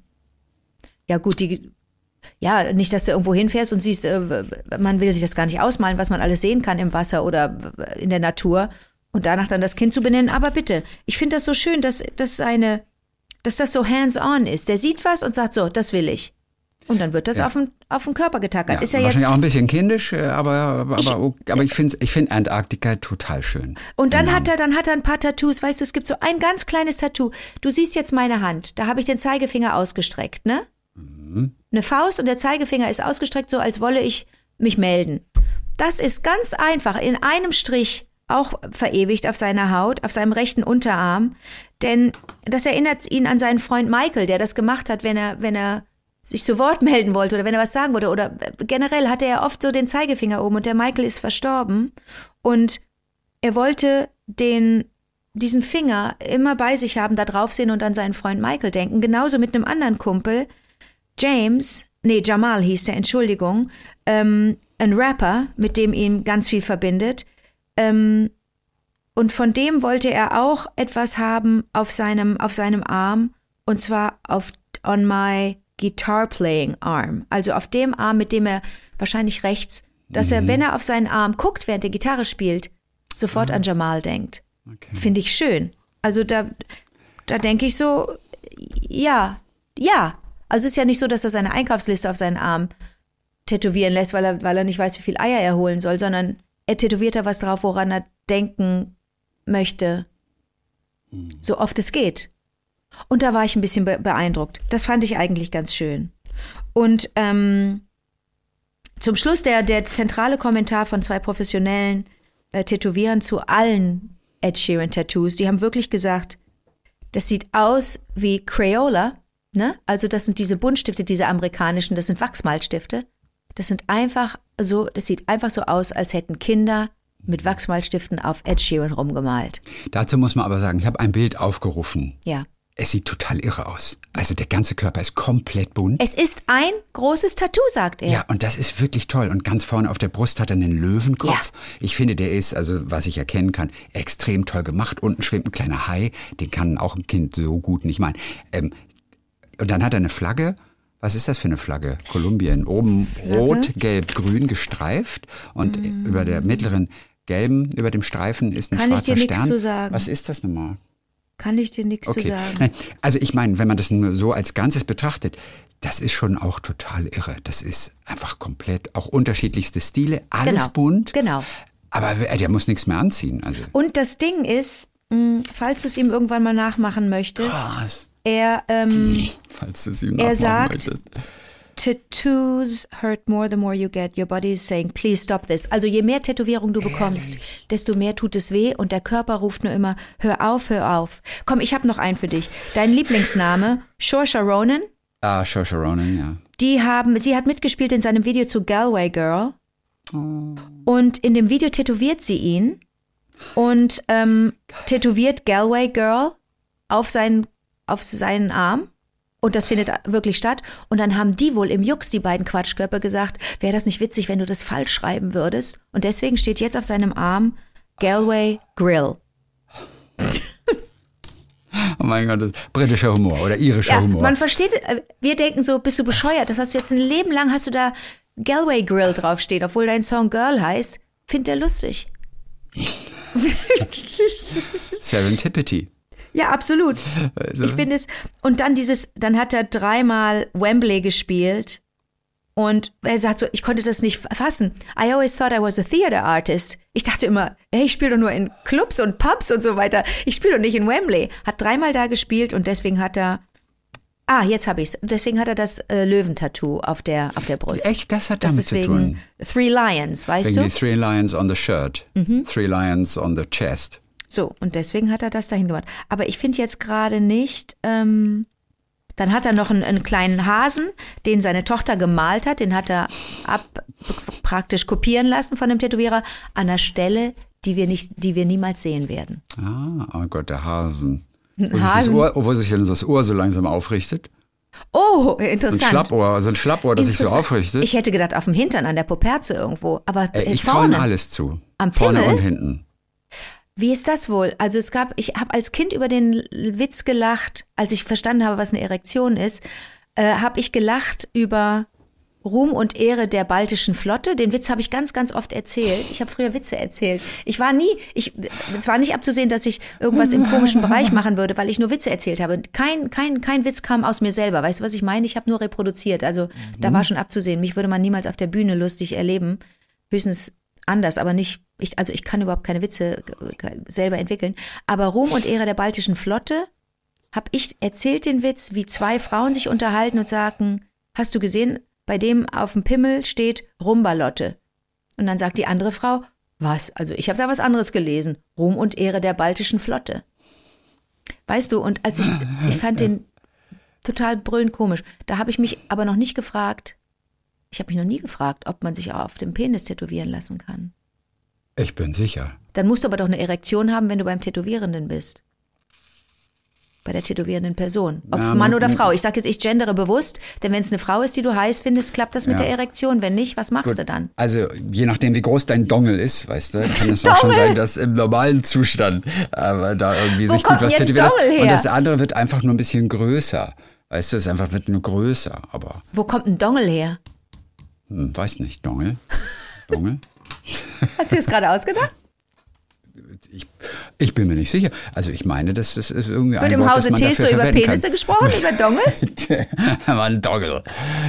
Ja gut, die, ja, nicht, dass du irgendwo hinfährst und siehst, äh, man will sich das gar nicht ausmalen, was man alles sehen kann im Wasser oder in der Natur und danach dann das Kind zu benennen. Aber bitte, ich finde das so schön, dass, dass, seine, dass das so hands-on ist. Der sieht was und sagt so, das will ich. Und dann wird das Ja. auf, den, auf den Körper getackert. Ja, ist ja wahrscheinlich jetzt, auch ein bisschen kindisch, äh, aber, aber, Ich- aber, aber ich finde ich find Antarktika total schön. Und dann Den hat er, dann hat er ein paar Tattoos. Weißt du, es gibt so ein ganz kleines Tattoo. Du siehst jetzt meine Hand. Da habe ich den Zeigefinger ausgestreckt, ne? Mhm. Eine Faust und der Zeigefinger ist ausgestreckt, so als wolle ich mich melden. Das ist ganz einfach, in einem Strich auch verewigt auf seiner Haut, auf seinem rechten Unterarm. Denn das erinnert ihn an seinen Freund Michael, der das gemacht hat, wenn er, wenn er sich zu Wort melden wollte oder wenn er was sagen wollte. Oder generell hatte er oft so den Zeigefinger oben und der Michael ist verstorben. Und er wollte den, diesen Finger immer bei sich haben, da drauf sehen und an seinen Freund Michael denken. Genauso mit einem anderen Kumpel, James, nee, Jamal hieß der, Entschuldigung, ähm, ein Rapper, mit dem ihn ganz viel verbindet. Ähm, und von dem wollte er auch etwas haben auf seinem, auf seinem Arm, und zwar auf on my guitar playing arm, also auf dem Arm, mit dem er wahrscheinlich rechts, dass er, wenn er auf seinen Arm guckt, während er Gitarre spielt, sofort an Jamal denkt. Okay. Finde ich schön. Also da, da denke ich so, ja, ja. Also es ist ja nicht so, dass er seine Einkaufsliste auf seinen Arm tätowieren lässt, weil er, weil er nicht weiß, wie viel Eier er holen soll, sondern er tätowiert da was drauf, woran er denken möchte, so oft es geht. Und da war ich ein bisschen be- beeindruckt. Das fand ich eigentlich ganz schön. Und ähm, zum Schluss der, der zentrale Kommentar von zwei professionellen äh, Tätowierern zu allen Ed Sheeran-Tattoos. Die haben wirklich gesagt, das sieht aus wie Crayola, ne? Also das sind diese Buntstifte, diese amerikanischen, das sind Wachsmalstifte. Das sind einfach so, das sieht einfach so aus, als hätten Kinder mit Wachsmalstiften auf Ed Sheeran rumgemalt. Dazu muss man aber sagen, ich habe ein Bild aufgerufen. Ja. Es sieht total irre aus. Also der ganze Körper ist komplett bunt. Es ist ein großes Tattoo, sagt er. Ja, und das ist wirklich toll. Und ganz vorne auf der Brust hat er einen Löwenkopf. Ich finde, der ist, also was ich erkennen kann, extrem toll gemacht. Unten schwimmt ein kleiner Hai. Den kann auch ein Kind so gut nicht malen. Ähm, und dann hat er eine Flagge. Was ist das für eine Flagge? Kolumbien. Oben rot, gelb, grün gestreift. Und mm. über der mittleren gelben, über dem Streifen ist ein Kann ich schwarzer dir nichts Stern. zu sagen. Was ist das nochmal? Kann ich dir nichts Okay. zu sagen. Nein, also ich meine, wenn man das nur so als Ganzes betrachtet, das ist schon auch total irre. Das ist einfach komplett, auch unterschiedlichste Stile, alles Genau, bunt. genau. Aber der muss nichts mehr anziehen. Also Und das Ding ist, mh, falls du es ihm irgendwann mal nachmachen möchtest, krass, er, ähm, falls du es ihm er nachmachen sagt- möchtest. Tattoos hurt more the more you get. Your body is saying, please stop this. Also je mehr Tätowierung du bekommst, desto mehr tut es weh und der Körper ruft nur immer, hör auf, hör auf. Komm, ich habe noch einen für dich. Dein Lieblingsname, Saoirse Ronan, Ah, Saoirse Ronan, ja. die haben, sie hat mitgespielt in seinem Video zu Galway Girl. Und in dem Video tätowiert sie ihn und ähm, tätowiert Galway Girl auf seinen, auf seinen Arm. Und das findet wirklich statt. Und dann haben die wohl im Jux, die beiden Quatschköpfe, gesagt, wäre das nicht witzig, wenn du das falsch schreiben würdest? Und deswegen steht jetzt auf seinem Arm Galway Grill. Oh mein Gott, das ist britischer Humor oder irischer Ja, Humor. man versteht, äh, wir denken so, bist du bescheuert? Das hast du jetzt ein Leben lang, hast du da Galway Grill draufsteht, obwohl dein Song Girl heißt, findet er lustig. Serendipity. Ja, absolut. Also. Ich finde es, und dann dieses, dann hat er dreimal Wembley gespielt und er sagt so, ich konnte das nicht fassen. I always thought I was a theater artist. Ich dachte immer, hey, ich spiele doch nur in Clubs und Pubs und so weiter. Ich spiele doch nicht in Wembley. Hat dreimal da gespielt und deswegen hat er, ah, jetzt habe ich's. Deswegen hat er das äh, Löwentattoo auf der, auf der Brust. Echt, das hat das damit ist zu wegen tun. Three Lions, weißt Wegen du? die Three Lions on the shirt. Mhm. Three Lions on the chest. So, und deswegen hat er das dahin gemacht. Aber ich finde jetzt gerade nicht, ähm, dann hat er noch einen, einen kleinen Hasen, den seine Tochter gemalt hat, den hat er ab, praktisch kopieren lassen von dem Tätowierer an einer Stelle, die wir nicht, die wir niemals sehen werden. Ah, oh Gott, der Hasen. Ein Wo sich, das Hasen. Ohr, wo sich dann das Ohr so langsam aufrichtet. Oh, So ein interessant. Schlappohr, so ein Schlappohr, das sich so Interessant. aufrichtet. Ich hätte gedacht, auf dem Hintern, an der Poperze irgendwo. Aber Äh, äh, ich traue ihm vorne. alles zu. Am Vorne Pimmel? und hinten. Wie ist das wohl? Also es gab, ich habe als Kind über den Witz gelacht, als ich verstanden habe, was eine Erektion ist, äh, habe ich gelacht über Ruhm und Ehre der baltischen Flotte. Den Witz habe ich ganz, ganz oft erzählt. Ich habe früher Witze erzählt. Ich war nie, ich, es war nicht abzusehen, dass ich irgendwas im komischen Bereich machen würde, weil ich nur Witze erzählt habe. Kein, kein, kein Witz kam aus mir selber. Weißt du, was ich meine? Ich habe nur reproduziert. Also da war schon abzusehen. Mich würde man niemals auf der Bühne lustig erleben. Höchstens anders, aber nicht, ich, also ich kann überhaupt keine Witze selber entwickeln. Aber Ruhm und Ehre der baltischen Flotte, habe ich erzählt den Witz, wie zwei Frauen sich unterhalten und sagen, hast du gesehen, bei dem auf dem Pimmel steht Rumbalotte. Und dann sagt die andere Frau, was? Also ich habe da was anderes gelesen. Ruhm und Ehre der baltischen Flotte. Weißt du, und als ich, ich fand den total brüllend komisch. Da habe ich mich aber noch nicht gefragt, ich habe mich noch nie gefragt, ob man sich auf dem Penis tätowieren lassen kann. Ich bin sicher. Dann musst du aber doch eine Erektion haben, wenn du beim Tätowierenden bist. Bei der tätowierenden Person. Ob Ja, Mann m- oder m- Frau. Ich sage jetzt, ich gendere bewusst, denn wenn es eine Frau ist, die du heiß findest, klappt das mit Ja. der Erektion. Wenn nicht, was machst Gut. du dann? Also je nachdem, wie groß dein Dongel ist, weißt du, kann es auch schon Dongel? sein, dass im normalen Zustand aber da irgendwie Wo sich kommt gut was denn jetzt tätowieren lässt. Dongel her? Und das andere wird einfach nur ein bisschen größer. Weißt du, es einfach wird nur größer, aber Wo kommt ein Dongel her? hm, weiß nicht, Dongel. Dongel? Hast du das gerade ausgedacht? Ich, ich bin mir nicht sicher. Also ich meine, das, das ist irgendwie Wird ein im Wort, Hause das man Tees dafür so über verwenden Penisse kann. gesprochen, über Dongel? Mann, Dongel.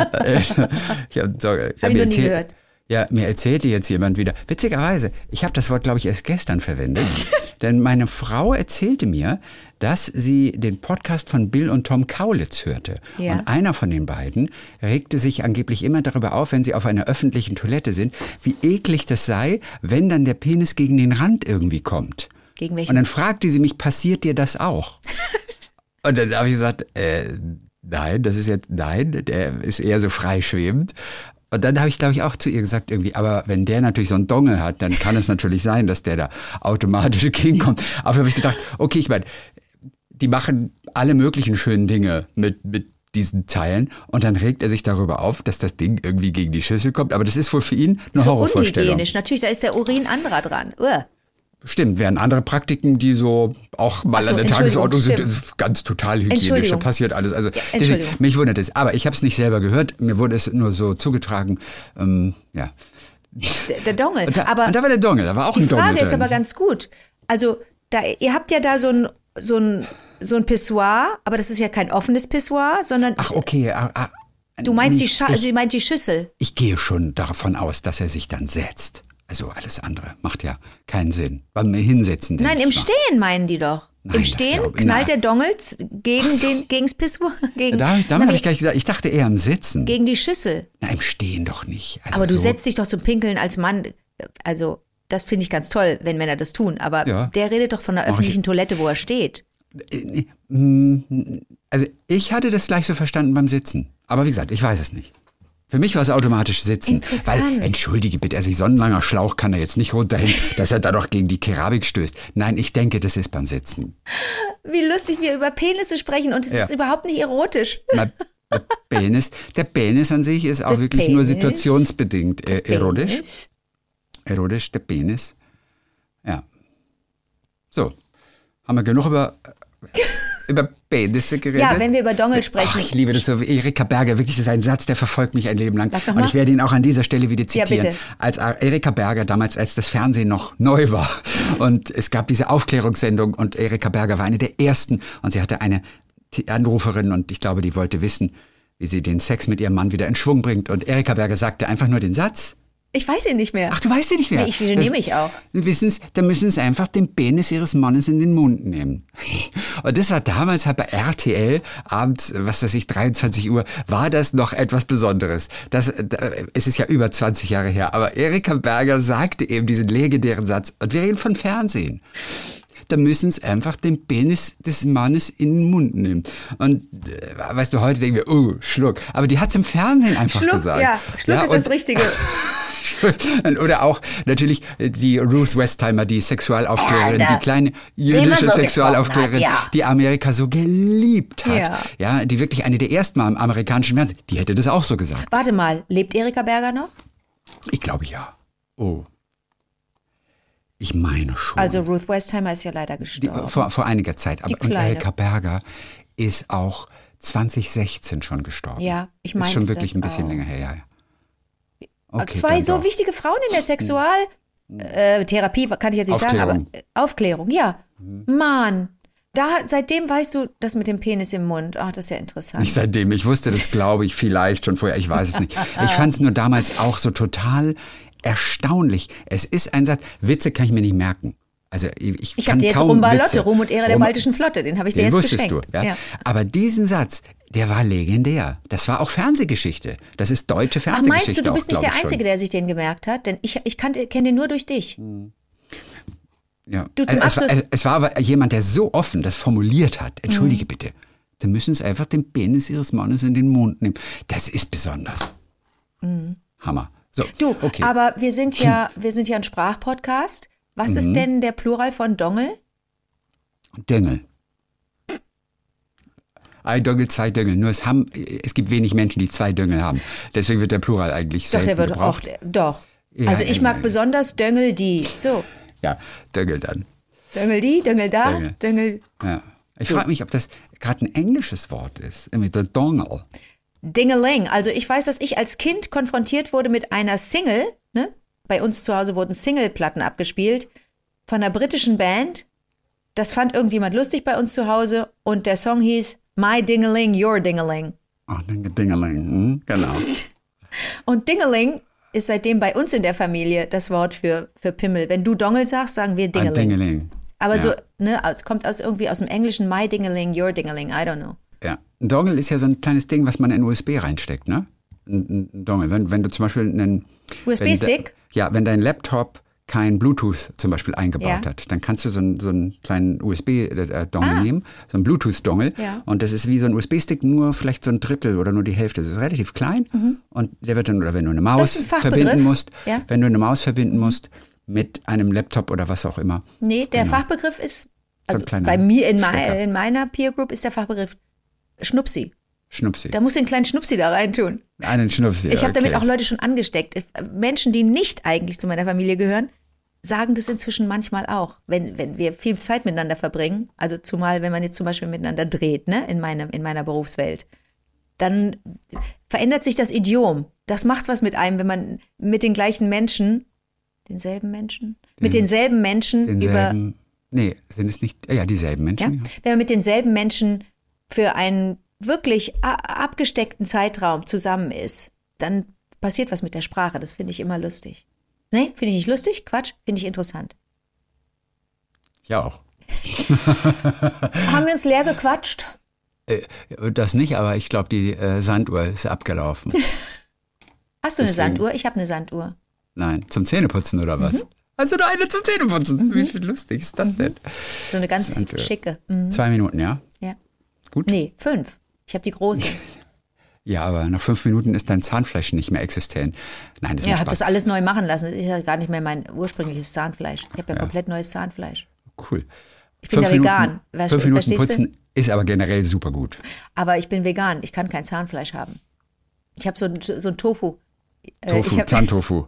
ich hab, Dongel. Hab ich noch nie gehört. Ja, mir erzählte jetzt jemand wieder, witzigerweise, ich habe das Wort, glaube ich, erst gestern verwendet, denn meine Frau erzählte mir, dass sie den Podcast von Bill und Tom Kaulitz hörte. Ja. Und einer von den beiden regte sich angeblich immer darüber auf, wenn sie auf einer öffentlichen Toilette sind, wie eklig das sei, wenn dann der Penis gegen den Rand irgendwie kommt. Gegen Und welchen? dann fragte sie mich, passiert dir das auch? Und dann habe ich gesagt, äh, nein, das ist jetzt, nein, der ist eher so freischwebend. Und dann habe ich, glaube ich, auch zu ihr gesagt irgendwie, aber wenn der natürlich so einen Dongel hat, dann kann es natürlich sein, dass der da automatisch gegenkommt. Aber habe ich gedacht, okay, ich meine, die machen alle möglichen schönen Dinge mit, mit diesen Teilen und dann regt er sich darüber auf, dass das Ding irgendwie gegen die Schüssel kommt. Aber das ist wohl für ihn eine So Horrorvorstellung. unhygienisch. Natürlich, da ist der Urin anderer dran. Uah. Stimmt, wären andere Praktiken, die so auch mal Ach so, an der Entschuldigung, Tagesordnung sind, stimmt. das ist ganz total hygienisch, da Entschuldigung. passiert alles. Also Ja, deswegen, Entschuldigung. mich wundert es. Aber ich habe es nicht selber gehört, mir wurde es nur so zugetragen. Ähm, ja. Der, der Dongel. Und da, aber und da war der Dongel, da war auch die ein Dongel Frage ist drin. aber ganz gut. Also, da, ihr habt ja da so ein, so ein, so ein Pissoir, aber das ist ja kein offenes Pissoir, sondern Ach, okay. Ah, ah, du meinst die, Scha ich, sie meint die Schüssel. ich gehe schon davon aus, dass er sich dann setzt. Also alles andere macht ja keinen Sinn. Beim Hinsetzen. Nein, denke im ich mal. Stehen meinen die doch. Nein, Im das Stehen glaube- knallt na. der Dongel gegen den, gegens Pissoir, gegen, Da, damit na, habe wie- ich gleich gesagt, ich dachte eher im Sitzen. gegen die Schüssel. Na, im Stehen doch nicht. Also Aber du so, setzt dich doch zum Pinkeln als Mann. Also, das finde ich ganz toll, wenn Männer das tun. Aber Ja. der redet doch von der Mach ich. öffentlichen Toilette, wo er steht. Also ich hatte das gleich so verstanden beim Sitzen. Aber wie gesagt, ich weiß es nicht. Für mich war es automatisch Sitzen. Interessant. Weil, entschuldige bitte, also so ein langer Schlauch kann er jetzt nicht runterhin, dass er da doch gegen die Keramik stößt. Nein, ich denke, das ist beim Sitzen. Wie lustig wir über Penisse sprechen und es Ja. ist überhaupt nicht erotisch. Na, der Penis, der Penis an sich ist auch Der wirklich nur Penis. situationsbedingt äh, erotisch. Penis. Erotisch, der Penis. Ja. So, haben wir genug über über Penisse geredet? Ja, wenn wir über Dongel sprechen. Ach, ich liebe das so. Erika Berger, wirklich, das ist ein Satz, der verfolgt mich ein Leben lang. Sag doch Und mal. ich werde ihn auch an dieser Stelle wieder zitieren. Ja, bitte. Als Erika Berger damals, als das Fernsehen noch neu war und es gab diese Aufklärungssendung und Erika Berger war eine der ersten und sie hatte eine Anruferin und ich glaube, die wollte wissen, wie sie den Sex mit ihrem Mann wieder in Schwung bringt. Und Erika Berger sagte einfach nur den Satz. Ich weiß ihn nicht mehr. Ach, du weißt ihn nicht mehr? Nee, ich geniere mich auch. Wissen Sie, da müssen Sie einfach den Penis Ihres Mannes in den Mund nehmen. Und das war damals halt bei R T L, abends, was weiß ich, dreiundzwanzig Uhr, war das noch etwas Besonderes. Das, es ist ja über zwanzig Jahre her, aber Erika Berger sagte eben diesen legendären Satz, und wir reden von Fernsehen. Da müssen Sie einfach den Penis des Mannes in den Mund nehmen. Und äh, weißt du, heute denken wir, oh, Schluck. Aber die hat es im Fernsehen einfach Schluck, gesagt. ja, Schluck ist das Richtige. Oder auch natürlich die Ruth Westheimer, die Sexualaufklärerin, Ja, da- die kleine die immer jüdische so Sexualaufklärerin, gesprochen hat, ja. die Amerika so geliebt hat. Ja. Ja, die wirklich eine der ersten Mal im amerikanischen Fernsehen, die hätte das auch so gesagt. Warte mal, lebt Erika Berger noch? Ich glaube ja. Oh. Ich meine schon. Also Ruth Westheimer ist ja leider die, gestorben. vor, vor einiger Zeit. Aber Die und Kleine. Erika Berger ist auch zwanzig sechzehn schon gestorben. Ja, ich Ist meinte schon wirklich das ein bisschen auch. länger her, ja. Okay, Zwei dann so doch. wichtige Frauen in der Sexual... Äh, Therapie kann ich jetzt nicht sagen, Aufklärung. aber äh, Aufklärung, ja. Mann, da, seitdem weißt du das mit dem Penis im Mund. Ach, das ist ja interessant. Nicht seitdem. Ich wusste das, glaube ich, vielleicht schon vorher. Ich weiß es nicht. Ich fand es nur damals auch so total erstaunlich. Es ist ein Satz. Witze kann ich mir nicht merken. Also ich, Ich kann habe dir jetzt kaum Rumba Witze. Lotte, Ruhm und Ehre der Rum- baltischen Flotte, den habe ich dir Den jetzt wusstest geschenkt. du, ja? Aber diesen Satz, der war legendär. Das war auch Fernsehgeschichte. Das ist deutsche Ach, Fernsehgeschichte. meinst du, du auch, bist nicht glaub der ich Einzige, schon. der sich den gemerkt hat? Denn ich, ich kenne den nur durch dich. Ja. Du, zum es, war, Abschluss- es, es war aber jemand, der so offen das formuliert hat. Entschuldige bitte. Da müssen Sie einfach den Penis Ihres Mannes in den Mund nehmen. Das ist besonders. Hammer. So, Du, okay. aber wir sind ja, wir sind ja ein Sprachpodcast. Was Mhm. ist denn der Plural von Dongel? Döngel. Ein Döngel, zwei Döngel. Nur es haben, es gibt wenig Menschen, die zwei Döngel haben. Deswegen wird der Plural eigentlich Doch, selten der wird gebraucht. oft, doch. Ja, also ich ja, mag ja. besonders Döngel die. So, Ja, Döngel dann. Döngel die, Döngel da, Döngel. Döngel. Ja. Ich frage mich, ob das gerade ein englisches Wort ist. Irgendwie der Dongel. Dingeling. Also ich weiß, dass ich als Kind konfrontiert wurde mit einer Single, ne? Bei uns zu Hause wurden Singleplatten abgespielt von einer britischen Band. Das fand irgendjemand lustig bei uns zu Hause und der Song hieß My Dingeling, Your Dingeling. Ach, Dingeling. Hm, genau. Und Dingeling ist seitdem bei uns in der Familie das Wort für, für Pimmel. Wenn du Dongel sagst, sagen wir Ein Dingeling. Dingeling. Aber ja. so, ne, es kommt aus irgendwie aus dem Englischen My Dingeling, Your Dingeling, I don't know. Ja. Ein Dongle ist ja so ein kleines Ding, was man in U S B reinsteckt, ne? Ein, ein Dongle. Wenn, wenn du zum Beispiel einen U S B-Stick? Ja, wenn dein Laptop kein Bluetooth zum Beispiel eingebaut Ja. hat, dann kannst du so einen, so einen kleinen U S B-Dongle Ah. nehmen, so einen Bluetooth-Dongle. Ja. Und das ist wie so ein U S B-Stick, nur vielleicht so ein Drittel oder nur die Hälfte. Das ist relativ klein. Und der wird dann, oder wenn du eine Maus Das ist ein Fachbegriff. verbinden musst, Ja. wenn du eine Maus verbinden musst mit einem Laptop oder was auch immer. Nee, der Genau. Fachbegriff ist, So ein also kleiner bei mir in, mei- Stecker. in meiner Peer Group ist der Fachbegriff Schnupsi. Schnupsi. Da musst du den kleinen Schnupsi da reintun. Einen Schnupsi. Ich habe okay. damit auch Leute schon angesteckt. Menschen, die nicht eigentlich zu meiner Familie gehören, sagen das inzwischen manchmal auch, wenn, wenn wir viel Zeit miteinander verbringen, also zumal, wenn man jetzt zum Beispiel miteinander dreht, ne, in, meinem, in meiner Berufswelt, dann verändert sich das Idiom. Das macht was mit einem, wenn man mit den gleichen Menschen, denselben Menschen, mit denselben Menschen über, Denselben, nee, sind es nicht, ja, dieselben ja, Menschen. Ja. wenn man mit denselben Menschen für einen wirklich a- abgesteckten Zeitraum zusammen ist, dann passiert was mit der Sprache. Das finde ich immer lustig. Nee, finde ich nicht lustig? Quatsch, finde ich interessant. Ja, auch. Haben wir uns leer gequatscht? Äh, Das nicht, aber ich glaube, die äh, Sanduhr ist abgelaufen. Hast du eine Deswegen. Sanduhr? Ich habe eine Sanduhr. Nein, zum Zähneputzen oder was? Hast du da eine zum Zähneputzen? Wie viel lustig ist das denn? So eine ganz Sanduhr. schicke. Mhm. Zwei Minuten, ja? Ja. Gut. Nee, fünf. Ich habe die große. Ja, aber nach fünf Minuten ist dein Zahnfleisch nicht mehr existent. Nein, das ist Ja, ein habe Spaß. das alles neu machen lassen. Das ist ja gar nicht mehr mein ursprüngliches Zahnfleisch. Ich habe ja, komplett neues Zahnfleisch. Cool. Ich bin Fünf ja Minuten, vegan. Weißt du, Fünf Minuten verstehst du? putzen ist aber generell super gut. Aber ich bin vegan. Ich kann kein Zahnfleisch haben. Ich habe so, ein- so ein Tofu. Äh, Tofu, ich hab, Zahntofu.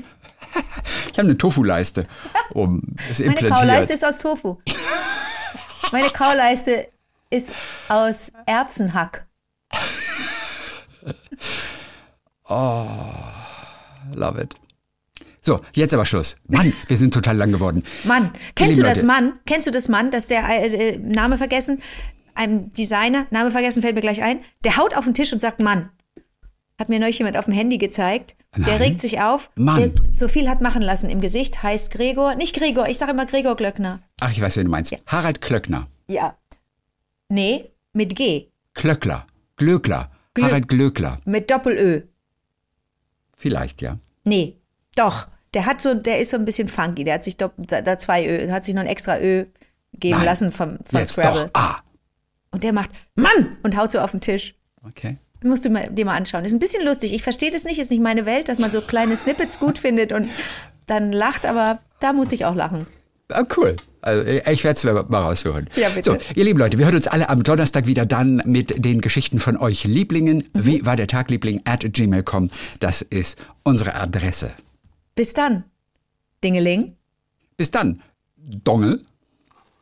Ich habe eine Tofu-Leiste, um es meine implantiert. Kauleiste ist aus Tofu. Meine Kauleiste ist aus Erbsenhack. Love it. So, jetzt aber Schluss. Mann, wir sind total lang geworden. Mann, kennst Lieben du das Leute. Mann? Kennst du das Mann, dass der äh, Name vergessen? Ein Designer, Name vergessen, fällt mir gleich ein. Der haut auf den Tisch und sagt Mann. Hat mir neulich jemand auf dem Handy gezeigt. Der Nein. regt sich auf. Mann. Der so viel hat machen lassen im Gesicht. Heißt Gregor. Nicht Gregor, ich sage immer Gregor Glöckner. Ach, ich weiß, wen du meinst. Harald Klöckner. Ja. Nee, mit G. Klöckler. Glöckler. Glö- Harald Glöckler. Mit Doppel-Ö. Vielleicht, ja. Nee, doch. Der hat so, der ist so ein bisschen funky. Der hat sich dopp- da, da zwei Ö, hat sich noch ein extra Ö geben Nein. lassen vom, von Jetzt Scrabble. doch. Ah. Und der macht Mann und haut so auf den Tisch. Okay. Musst du mal, dir mal anschauen. Ist ein bisschen lustig. Ich verstehe das nicht, ist nicht meine Welt, dass man so kleine Snippets gut findet und dann lacht, aber da musste ich auch lachen. Ah, cool. Also, ich werde es mir mal rausholen. Ja, bitte. So, ihr lieben Leute, wir hören uns alle am Donnerstag wieder dann mit den Geschichten von euch Lieblingen. Mhm. Wie war der Tag, Liebling? at gmail punkt com. Das ist unsere Adresse. Bis dann. Dingeling. Bis dann. Dongel.